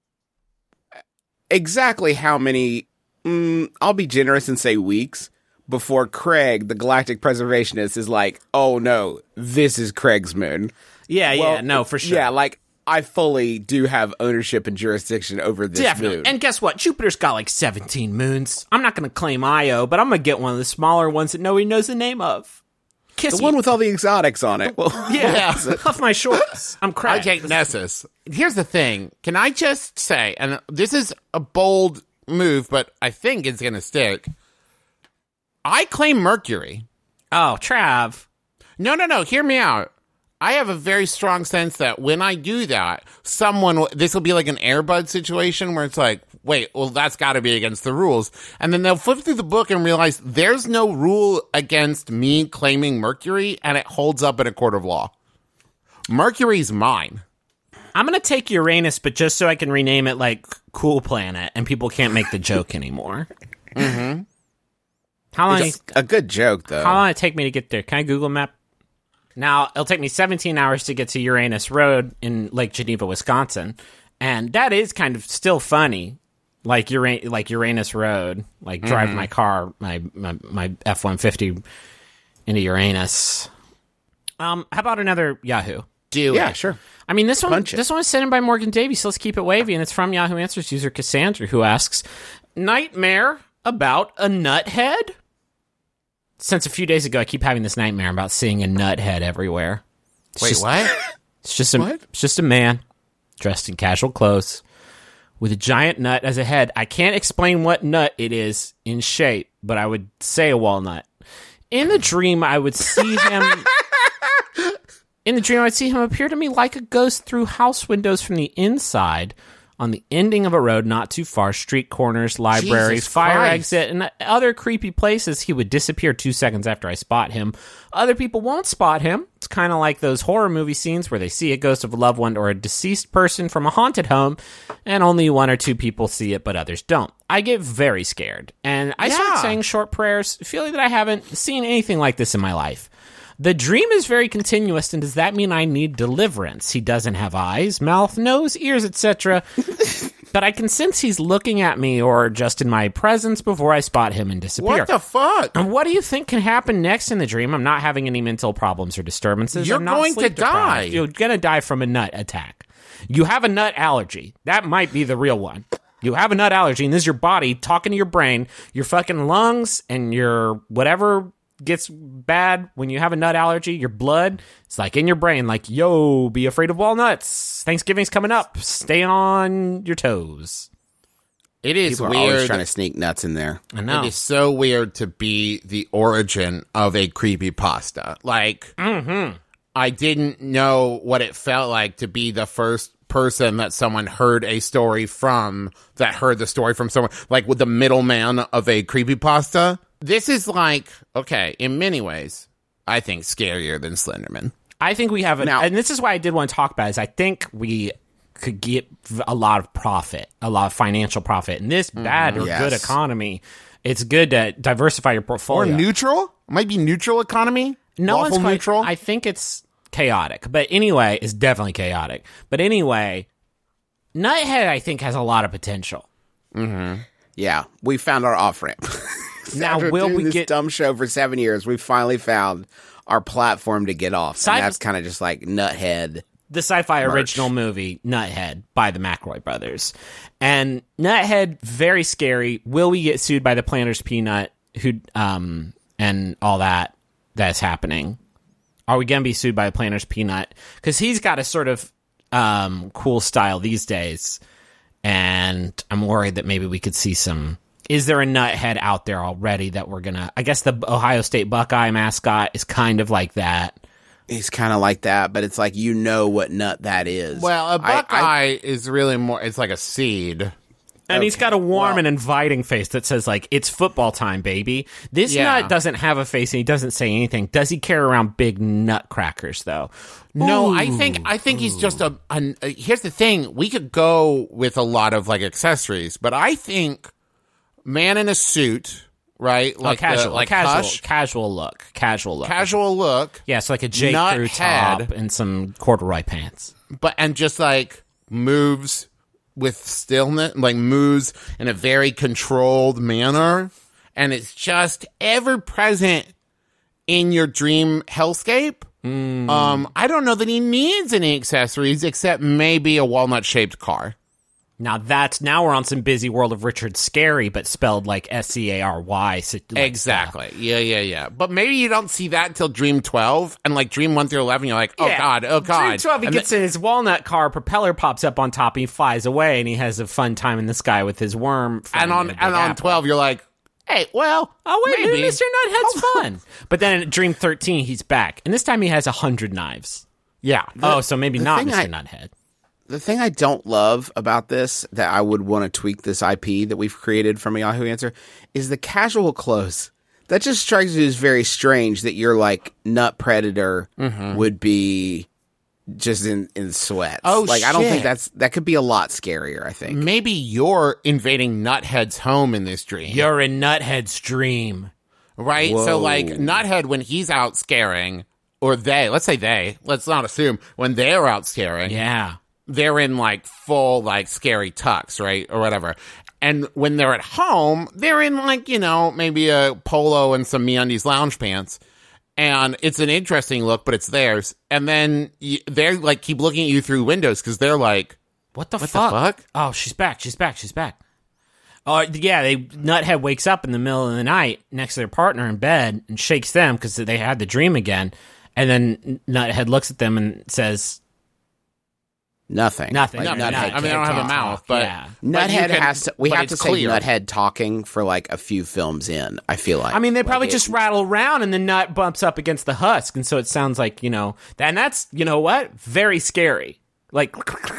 exactly how many. I'll be generous and say weeks before Craig, the galactic preservationist, is like, "Oh no, this is Craig's moon." Yeah, no, for sure. Yeah, like I fully do have ownership and jurisdiction over this Definitely. moon. And guess what? Jupiter's got like 17 moons. I'm not going to claim Io, but I'm going to get one of the smaller ones that nobody knows the name of. Kiss the one me. with all the exotics on it. Well, Yeah, off my shorts. I'm I cracked. take Nessus. Here's the thing. Can I just say, and this is a bold move, but I think it's going to stick. I claim Mercury. Oh, Trav. No. Hear me out. I have a very strong sense that when I do that, this will be like an Airbud situation where it's like, wait, well, that's got to be against the rules. And then they'll flip through the book and realize there's no rule against me claiming Mercury, and it holds up in a court of law. Mercury's mine. I'm going to take Uranus, but just so I can rename it like Cool Planet and people can't make the joke anymore. Mm-hmm. How long? it's a good joke though. How long did it take me to get there? Can I Google map? Now, it'll take me 17 hours to get to Uranus Road in Lake Geneva, Wisconsin. And that is kind of still funny. Like Uranus Road. Like drive my car, my F-150 into Uranus. How about another Yahoo? Yeah, sure. I mean, this one Punch it. was sent in by Morgan Davies, so let's keep it wavy. And it's from Yahoo Answers user Cassandra, who asks, nightmare about a nut head? Since a few days ago, I keep having this nightmare about seeing a nut head everywhere. Wait, what? It's just a man dressed in casual clothes with a giant nut as a head. I can't explain what nut it is in shape, but I would say a walnut. In the dream, I would see him. In the dream, I would see him appear to me like a ghost through house windows from the inside, on the ending of a road not too far, street corners, libraries, Jesus fire Christ. exit, and other creepy places. He would disappear 2 seconds after I spot him. Other people won't spot him. It's kind of like those horror movie scenes where they see a ghost of a loved one or a deceased person from a haunted home, and only 1 or 2 people see it, but others don't. I get very scared, and I start Yeah. saying short prayers, feeling that I haven't seen anything like this in my life. The dream is very continuous, and does that mean I need deliverance? He doesn't have eyes, mouth, nose, ears, etc. But I can sense he's looking at me or just in my presence before I spot him and disappear. What the fuck? And what do you think can happen next in the dream? I'm not having any mental problems or disturbances. You're I'm not going to sleep deprived. die. You're going to die from a nut attack. You have a nut allergy. That might be the real one. You have a nut allergy, and this is your body talking to your brain, your fucking lungs, and your whatever gets bad when you have a nut allergy, your blood, it's like in your brain, like, yo, be afraid of walnuts. Thanksgiving's coming up. Stay on your toes. It is People are always weird. trying to sneak nuts in there. I know. It is so weird to be the origin of a creepypasta. Like, I didn't know what it felt like to be the first person that someone heard a story from, that heard the story from someone, like with the middleman of a creepypasta. This is like, okay, in many ways, I think scarier than Slenderman. I think we have, Now- and this is why I did want to talk about it, is I think we could get a lot of profit, a lot of financial profit. In this bad or Yes. good economy, it's good to diversify your Or portfolio. neutral? Might be neutral economy? No Lawful one's quite, neutral? I think it's chaotic. But anyway, it's definitely chaotic. But anyway, Nuthead, I think, has a lot of potential. Yeah, we found our off ramp. Now, After will doing we this get... dumb show for 7 years? We finally found our platform to get off, Sci- and that's kind of just like Nuthead. the sci-fi original movie Nuthead by the McElroy brothers. And Nuthead, very scary. Will we get sued by the Planters Peanut who and all that's happening? Are we going to be sued by the Planters Peanut? Because he's got a sort of cool style these days, and I'm worried that maybe we could see some... Is there a Nuthead out there already that we're going to... I guess the Ohio State Buckeye mascot is kind of like that. He's kind of like that, but it's like, you know what nut that is. Well, a Buckeye is really more, it's like a seed. And he's got a warm and inviting face that says, like, it's football time, baby. This Yeah. nut doesn't have a face and he doesn't say anything. Does he carry around big nutcrackers, though? No, I think he's just a here's the thing. We could go with a lot of, like, accessories, but I think man in a suit, right? Like casual Hush, casual look. casual look. Yeah, so like a J. Nut Crew head. top and some corduroy pants. And just like moves with stillness, like moves in a very controlled manner, and it's just ever present in your dream hellscape. I don't know that he needs any accessories except maybe a walnut shaped car. Now we're on some busy world of Richard Scary, but spelled like Scary. Exactly. Yeah. But maybe you don't see that until Dream 12, and like Dream 1 through 11, you're like, oh God. Dream 12, he And gets in his walnut car, propeller pops up on top, and he flies away, and he has a fun time in the sky with his worm. and on 12, you're like, hey, well, Oh, wait, maybe. Mr. Nuthead's fun. But then in Dream 13, he's back. And this time he has 100 knives. Yeah. So maybe not thing Mr. Nuthead. The thing I don't love about this, that I would want to tweak this IP that we've created from a Yahoo Answer, is the casual clothes. That just strikes me as very strange that your, like, nut predator would be just in sweats. Oh, like, I don't think shit. that could be a lot scarier, I think. Maybe you're invading Nuthead's home in this dream. You're in Nuthead's dream. Right? Whoa. So, like, Nuthead, when he's out scaring, or let's not assume, when they're out scaring, Yeah. they're in, like, full, like, scary tux, right? Or whatever. And when they're at home, they're in, like, you know, maybe a polo and some MeUndies lounge pants. And it's an interesting look, but it's theirs. And then they're, like, keep looking at you through windows because they're like, What the what fuck? the fuck? Oh, she's back. Oh, yeah, Nuthead wakes up in the middle of the night next to their partner in bed and shakes them because they had the dream again. And then Nuthead looks at them and says... Nothing. Nothing. Like, Nothing. Nuthead I mean, they don't can't have a talk. mouth, but Yeah. but you Nuthead can- has to. We but have it's to say clear. Nuthead talking for like a few films in. I feel like. I mean, they probably Like, just rattle around and the nut bumps up against the husk. And so it sounds like, you know, and that's, you know what? Very scary. Like,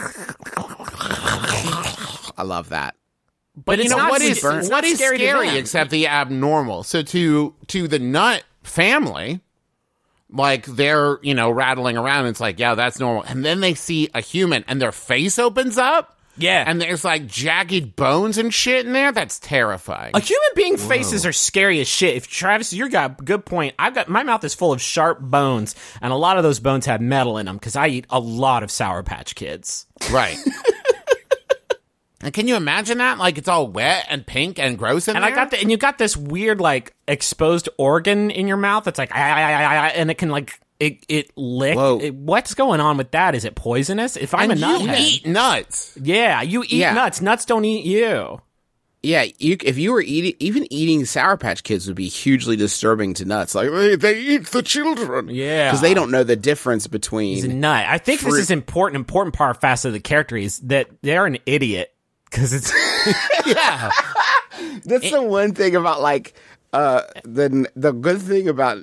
I love that. but You it's know not what it's is not what is scary to scary them. except the abnormal? So to the Nut family, like they're, you know, rattling around. And it's like, yeah, that's normal. And then they see a human, and their face opens up. Yeah. And there's like jagged bones and shit in there. That's terrifying. A human being faces are scary as shit. If Travis, you got a good point. My mouth is full of sharp bones, and a lot of those bones have metal in them because I eat a lot of Sour Patch Kids. Right. And can you imagine that? Like it's all wet and pink and gross in And there. and you got this weird like exposed organ in your mouth that's like and it can like it lick. Whoa. What's going on with that? Is it poisonous? If I'm and a you nuthead, eat nuts. yeah, you eat Yeah. nuts. Nuts don't eat you. Yeah, if you were eating Sour Patch Kids would be hugely disturbing to nuts. Like they eat the children. Yeah. because they don't know the difference He's a between. nut. I think this is important part of facet of the character is that they're an idiot because it's Yeah. That's the one thing about like the good thing about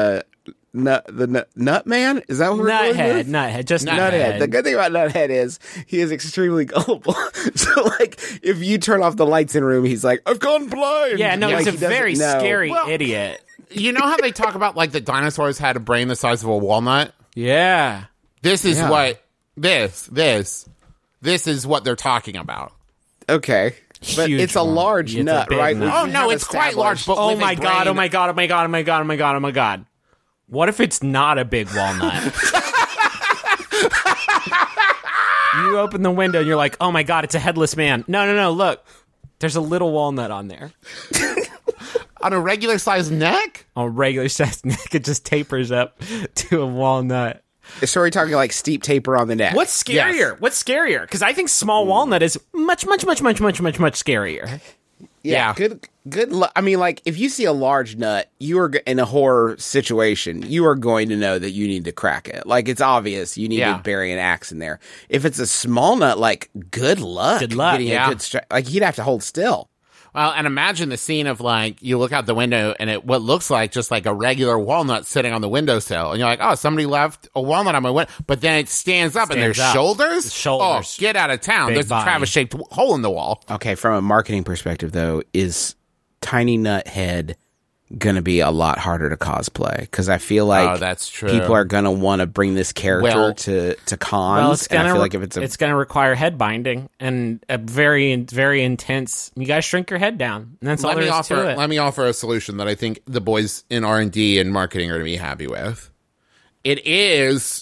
Nut Man, is that what we're going with? nuthead, just Nuthead. The good thing about Nuthead is he is extremely gullible. So, like, if you turn off the lights in a room, he's like, "I've gone blind." Yeah, no, Like, he's a he doesn't very know. scary Well, idiot. You know how they talk about like the dinosaurs had a brain the size of a walnut? Yeah. This is Yeah. what this is what they're talking about. Okay. But Huge it's a one. large It's a nut, big right? nut. Oh We no, have it's quite large. But Oh with a my god, oh grain- my god, oh my god, oh my god, oh my god, oh my god. What if it's not a big walnut? You open the window and you're like, oh my god, it's a headless man. No, look. There's a little walnut on there. on a regular sized neck. On a regular size neck, it just tapers up to a walnut. So we're talking like steep taper on the neck. What's scarier? Yes. What's scarier? Because I think small walnut is much scarier. Yeah. Good. I mean, like, if you see a large nut, you are in a horror situation. You are going to know that you need to crack it. Like, it's obvious. You need Yeah. to bury an axe in there. If it's a small nut, like, good luck. Good luck, Getting yeah. a good like, you'd have to hold still. Well, and imagine the scene of like you look out the window and it what looks like just like a regular walnut sitting on the windowsill, and you're like, oh, somebody left a walnut on my window, but then it stands up and there's Stands up. shoulders. The shoulders. Oh, get out of town! Big There's body. a Travis-shaped hole in the wall. Okay, from a marketing perspective, though, is Tiny Nut Head going to be a lot harder to cosplay? Because I feel like Oh, that's true. people are going to want to bring this character Well- to cons. Well, it's and I gonna feel like if it's gonna require head binding and a very intense. You guys shrink your head down, and that's all there is to it. Let me offer a solution that I think the boys in R&D and marketing are going to be happy with. It is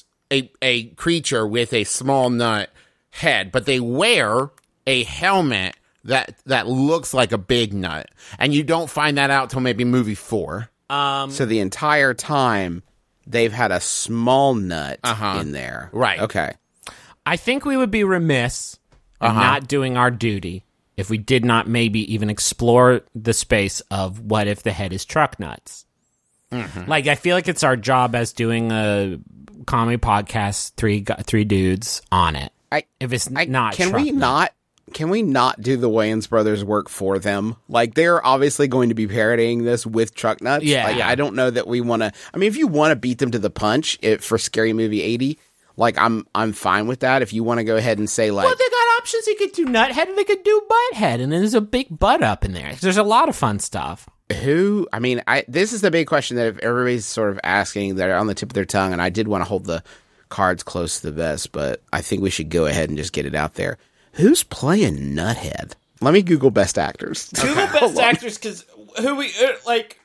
a creature with a small nut head, but they wear a helmet that looks like a big nut, and you don't find that out till maybe movie 4. so the entire time they've had a small nut in there. Right. Okay. I think we would be remiss in not doing our duty if we did not maybe even explore the space of what if the head is truck nuts. Like, I feel like it's our job as doing a comedy podcast, three dudes on it. If it's not Can truck we nuts. not? Can we not do the Wayans brothers work for them? Like, they're obviously going to be parodying this with truck nuts. Yeah. Like, Yeah. I don't know that we want to. I mean, if you want to beat them to the punch for Scary Movie 80, like, I'm fine with that. If you want to go ahead and say, like, Well, they got options. They could do nut head and they could do butt head, and there's a big butt up in there. There's a lot of fun stuff. who? I mean, this is the big question that everybody's sort of asking. They're on the tip of their tongue, and I did want to hold the cards close to the vest, but I think we should go ahead and just get it out there. Who's playing Nuthead? Let me Google best actors. Google best actors, because who we like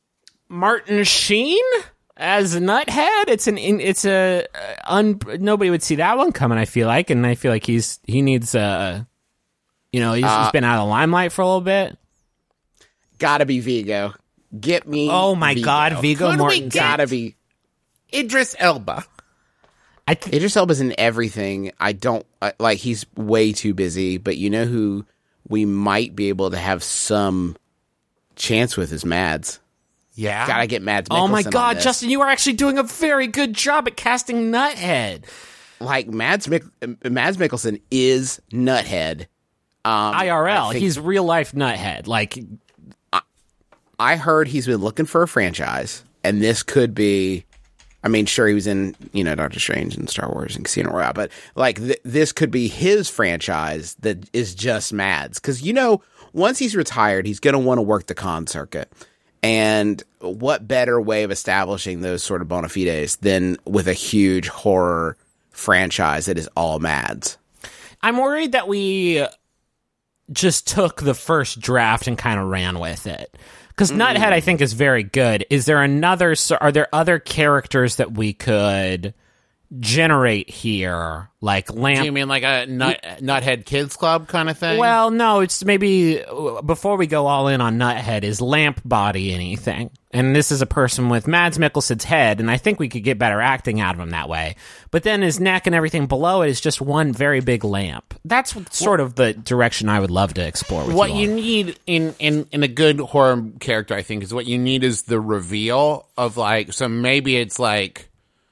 Martin Sheen as Nuthead. Nobody would see that one coming. I feel like, and I feel like he needs he's been out of the limelight for a little bit. Gotta be Vigo. Get me. Oh my Vigo. God, Viggo Could we Mortensen. get- Gotta be. Idris Elba. Idris Elba's in everything. I don't like. He's way too busy. But you know who we might be able to have some chance with is Mads. Yeah. Gotta get Mads. Mikkelsen Oh my on God, this. Justin, you are actually doing a very good job at casting Nuthead. Like Mads Mikkelsen is Nuthead. IRL, I think- he's real life Nuthead. Like, I heard he's been looking for a franchise, and this could be. I mean, sure, he was in Doctor Strange and Star Wars and Casino Royale, but like this could be his franchise that is just Mads, because once he's retired, he's going to want to work the con circuit, and what better way of establishing those sort of bona fides than with a huge horror franchise that is all Mads? I'm worried that we just took the first draft and kind of ran with it. Because Nuthead, I think, is very good. Are there other characters that we could generate here? Like Lamp? Do you mean like a Nuthead Kids Club kind of thing? Well, no, it's maybe before we go all in on Nuthead, is Lamp Body anything? And this is a person with Mads Mikkelsen's head, and I think we could get better acting out of him that way. But then his neck and everything below it is just one very big lamp. That's sort of the direction I would love to explore with what you you all. need in a good horror character, I think, is what you need is the reveal of like. So maybe it's like,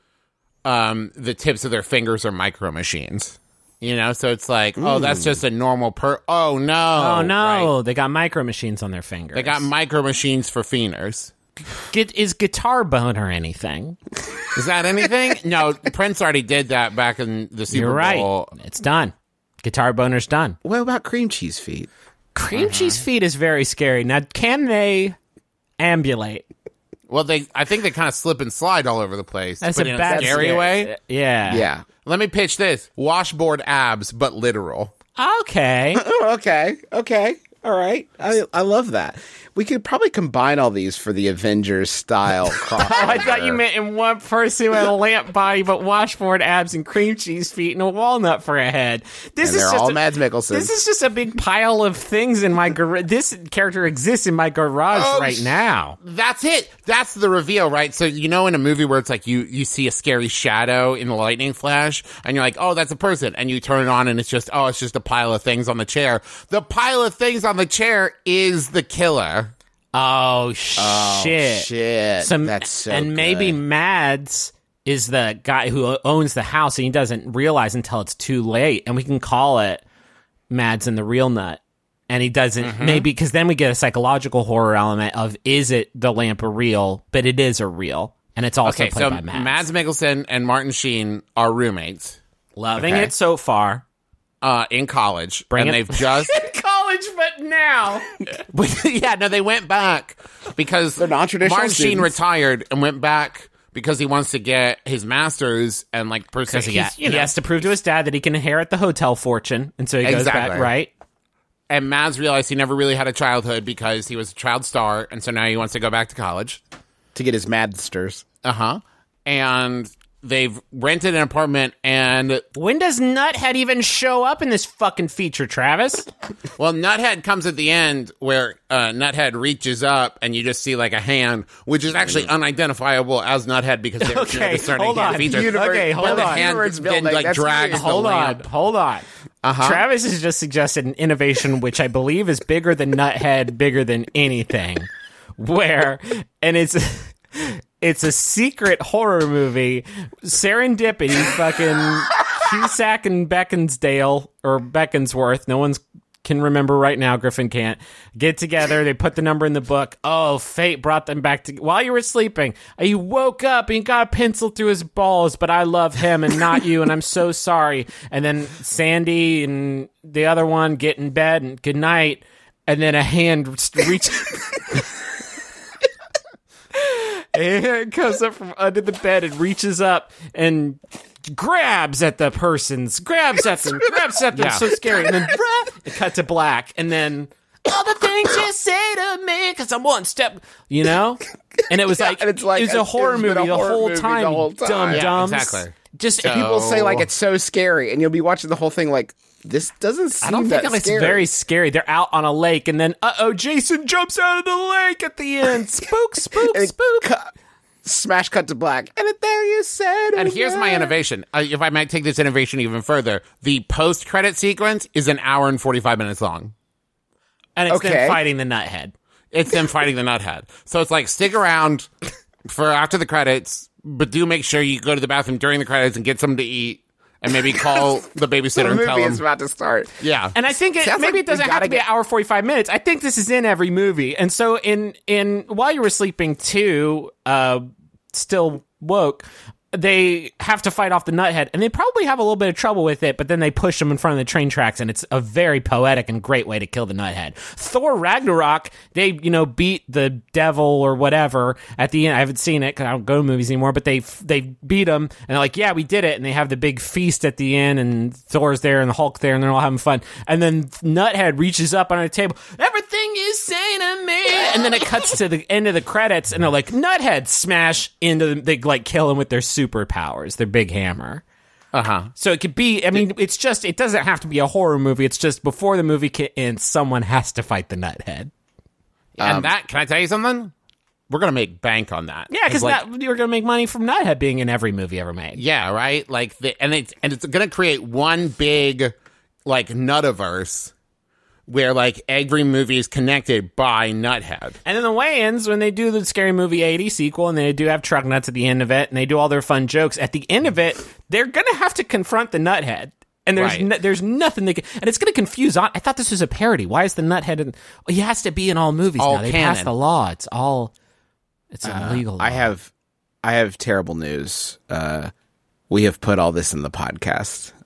the tips of their fingers are micro machines. So it's like, oh, that's just a normal Oh no! Oh no, Right? they got micro machines on their fingers. They got micro machines for fienders. Is Guitar Boner anything? Is that anything? No, Prince already did that back in the Super You're right. Bowl. It's done. Guitar Boner's done. What about cream cheese feet? Cream cheese feet is very scary. Now, can they ambulate? Well, I think they kind of slip and slide all over the place. That's but a in bad scary way. Yeah. Yeah. Let me pitch this: washboard abs, but literal. Okay. Oh, okay. All right. I love that. We could probably combine all these for the Avengers style crossover. I thought you meant in one person with a lamp body, but washboard abs and cream cheese feet and a walnut for a head. This And is they're just all Mads Mikkelsen. This is just a big pile of things in my garage. This character exists in my garage right now. That's it. That's the reveal, right? So in a movie where it's like you see a scary shadow in the lightning flash, and you're like, oh, that's a person, and you turn it on, and it's just a pile of things on the chair. The pile of things on the chair is the killer. Oh shit! Shit. That's so and good. maybe Mads is the guy who owns the house, and he doesn't realize until it's too late, and we can call it Mads and the Real Nut. And he doesn't, maybe, because then we get a psychological horror element of, is it the lamp a real? But it is a real, and it's also Okay, played so by Mads. Mads Mikkelsen and Martin Sheen are roommates Loving Okay. it so far. in college, Bring and it- they've just College, but now. they went back because They're non-traditional Martin Sheen students. retired and went back because he wants to get his master's and Because he has to prove to his dad that he can inherit the hotel fortune, and so he goes back, Exactly. right? And Mads realized he never really had a childhood because he was a child star, and so now he wants to go back to college. to get his Madsters. And they've rented an apartment, and When does Nuthead even show up in this fucking feature, Travis? well, Nuthead comes at the end where Nuthead reaches up, and you just see like a hand, which is actually unidentifiable as Nuthead because they're Okay, discerning hold on. features. Okay, But hold the on. hand Universe then building, like that's drags weird. the lamp. Hold on. Travis has just suggested an innovation which I believe is bigger than Nuthead, bigger than anything. And it's a secret horror movie, serendipity, fucking Cusack and Beaconsdale, or Beaconsworth, no one's can remember right now, Griffin can't, get together, they put the number in the book. Oh, fate brought them back to while you were sleeping. He woke up and he got a pencil through his balls, but I love him and not you, and I'm so sorry. And then Sandy and the other one get in bed and good night, and then a hand reaches and comes up from under the bed and reaches up and grabs at the persons, grabs at them, so scary. And then it cut to black, and then all the things you say to me because I'm one step, And it was like, and it's like it was a horror it's been movie a the horror whole movie time. the whole time. Dumb Yeah, dumbs. exactly. Just People say like it's so scary, and you'll be watching the whole thing like this doesn't seem I don't that think it's scary. very scary. They're out on a lake, and then Jason jumps out of the lake at the end. Spook, spook, And spook. Smash cut to black, and there you said. And here's my innovation. If I might take this innovation even further, the post-credit sequence is an hour and 45 minutes long. And it's them Okay. fighting the Nuthead. It's them fighting the Nuthead. So it's like, stick around for after the credits, but do make sure you go to the bathroom during the credits and get something to eat, and maybe call the babysitter the and tell movie is them. about to start. Yeah. And I think Sounds maybe like it doesn't you have to gotta be an get- hour 45 minutes. I think this is in every movie. And so in While You Were Sleeping 2, Still Woke, they have to fight off the Nuthead, and they probably have a little bit of trouble with it, but then they push him in front of the train tracks, and it's a very poetic and great way to kill the Nuthead. Thor Ragnarok, they, beat the devil or whatever at the end. I haven't seen it because I don't go to movies anymore, but they beat him, and they're like, yeah, we did it, and they have the big feast at the end, and Thor's there, and the Hulk there, and they're all having fun, and then Nuthead reaches up on the table, everything you say to me, and then it cuts to the end of the credits, and they're like, Nuthead, smash into they kill him with their superpowers, their big hammer. So it could be, it's just, it doesn't have to be a horror movie. It's just before the movie ends, someone has to fight the Nuthead. And that, can I tell you something? We're going to make bank on that. Yeah, because you're going to make money from Nuthead being in every movie ever made. Yeah, right? Like, and it's going to create one big, like, Nutiverse where, like, every movie is connected by Nuthead. And then the weigh-ins, when they do the Scary Movie 80 sequel, and they do have truck nuts at the end of it, and they do all their fun jokes, at the end of it, they're going to have to confront the Nuthead. And there's Right. there's nothing they can... And it's going to confuse... I thought this was a parody. Why is the Nuthead... he has to be in all movies All now. They canon. passed the law. It's all... It's illegal law. I have terrible news. We have put all this in the podcast.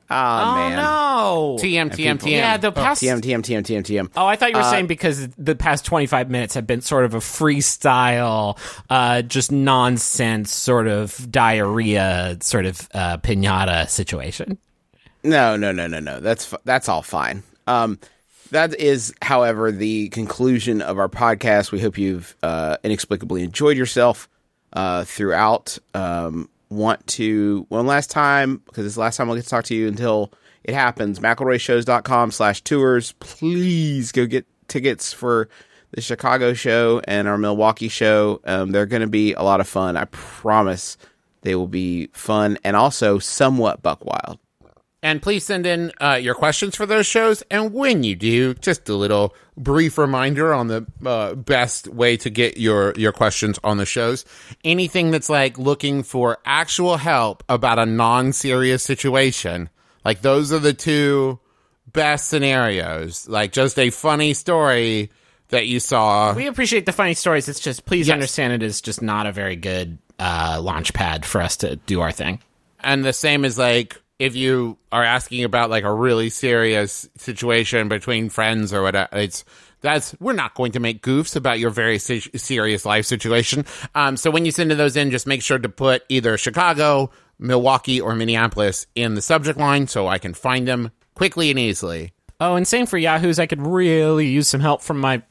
Oh, man. no. TM. Yeah, the past... TM. Oh, I thought you were saying because the past 25 minutes have been sort of a freestyle, just nonsense sort of diarrhea, sort of pinata situation. No. That's all fine. That is, however, the conclusion of our podcast. We hope you've inexplicably enjoyed yourself throughout. Want to, one last time, because it's the last time I'll get to talk to you until it happens, McElroyShows.com/tours. Please go get tickets for the Chicago show and our Milwaukee show. They're going to be a lot of fun. I promise they will be fun and also somewhat buck wild. And please send in your questions for those shows. And when you do, just a little brief reminder on the best way to get your questions on the shows. Anything that's like looking for actual help about a non-serious situation. Like those are the two best scenarios. Like just a funny story that you saw. We appreciate the funny stories. It's just, please Yes. understand it is just not a very good launch pad for us to do our thing. And the same as like, if you are asking about like a really serious situation between friends or whatever, we're not going to make goofs about your very serious life situation. So when you send those in, just make sure to put either Chicago, Milwaukee, or Minneapolis in the subject line so I can find them quickly and easily. Oh, and same for Yahoos. I could really use some help from my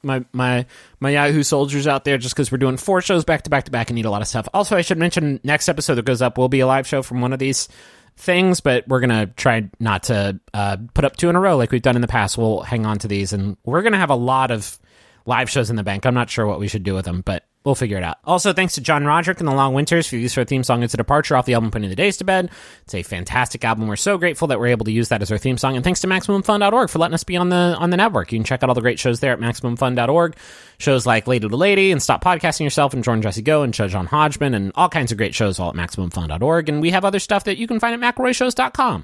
Yahoo soldiers out there just because we're doing 4 shows back to back to back and need a lot of stuff. Also, I should mention next episode that goes up will be a live show from one of these things, but we're going to try not to put up 2 in a row like we've done in the past. We'll hang on to these, and we're going to have a lot of live shows in the bank. I'm not sure what we should do with them, but we'll figure it out. Also, thanks to John Roderick and the Long Winters for use for our theme song. It's a departure off the album Putting the Days to Bed. It's a fantastic album. We're so grateful that we're able to use that as our theme song. And thanks to MaximumFun.org for letting us be on the network. You can check out all the great shows there at MaximumFun.org. Shows like Lady to Lady and Stop Podcasting Yourself and Jordan Jesse Go and Judge John Hodgman and all kinds of great shows all at MaximumFun.org. And we have other stuff that you can find at McElroyShows.com.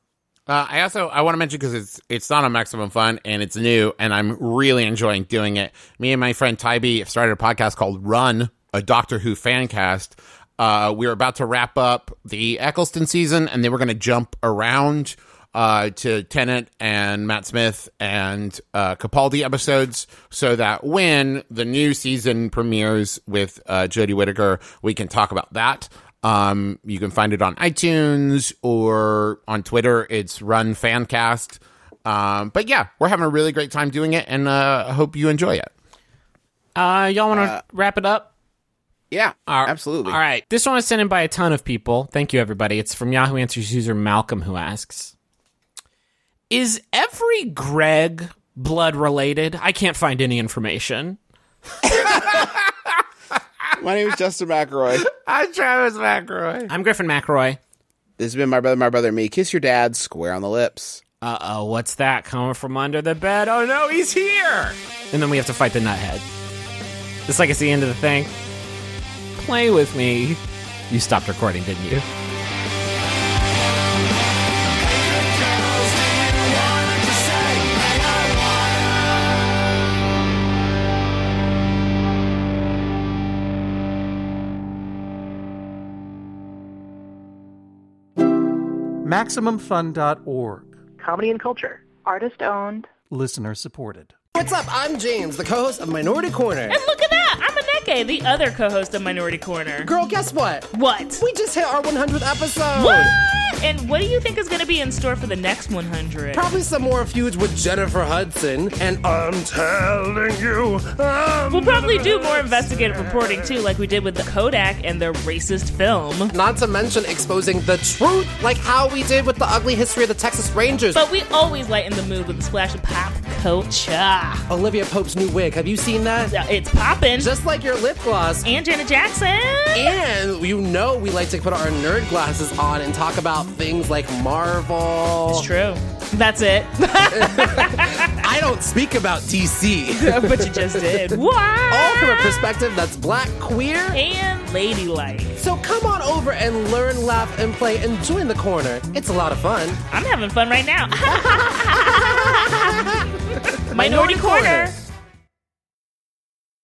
I want to mention, because it's not on Maximum Fun and it's new and I'm really enjoying doing it. Me and my friend Tybee have started a podcast called Run, a Doctor Who fan cast. We're about to wrap up the Eccleston season, and then we're going to jump around to Tennant and Matt Smith and Capaldi episodes, so that when the new season premieres with Jodie Whittaker, we can talk about that. You can find it on iTunes or on Twitter. It's Run Fancast. But yeah, we're having a really great time doing it, and I hope you enjoy it. Y'all want to wrap it up? Yeah, absolutely. All right. This one was sent in by a ton of people. Thank you, everybody. It's from Yahoo Answers user Malcolm, who asks, is every Greg blood related? I can't find any information. My name is Justin McElroy. I'm Travis McElroy. I'm Griffin McElroy. This has been My Brother, and Me. Kiss your dad square on the lips. Uh-oh, what's that coming from under the bed? Oh no, he's here! And then we have to fight the nuthead. It's like it's the end of the thing. Play with me. You stopped recording, didn't you? MaximumFun.org. Comedy and culture. Artist owned. Listener supported. What's up? I'm James, the co-host of Minority Corner. And look at that! I'm Aneke, the other co-host of Minority Corner. Girl, guess what? What? We just hit our 100th episode! What? And what do you think is going to be in store for the next 100? Probably some more feuds with Jennifer Hudson, and I'm telling you, We'll probably do more investigative reporting, too, like we did with the Kodak and their racist film. Not to mention exposing the truth, like how we did with the ugly history of the Texas Rangers. But we always lighten the mood with a splash of pop culture. Olivia Pope's new wig, have you seen that? It's poppin'. Just like your lip gloss. And Janet Jackson. And you know we like to put our nerd glasses on and talk about things like Marvel. It's true. That's it. I don't speak about DC. But you just did. What? All from a perspective that's black, queer, and ladylike. So come on over and learn, laugh, and play and join the corner. It's a lot of fun. I'm having fun right now. Minority Corner.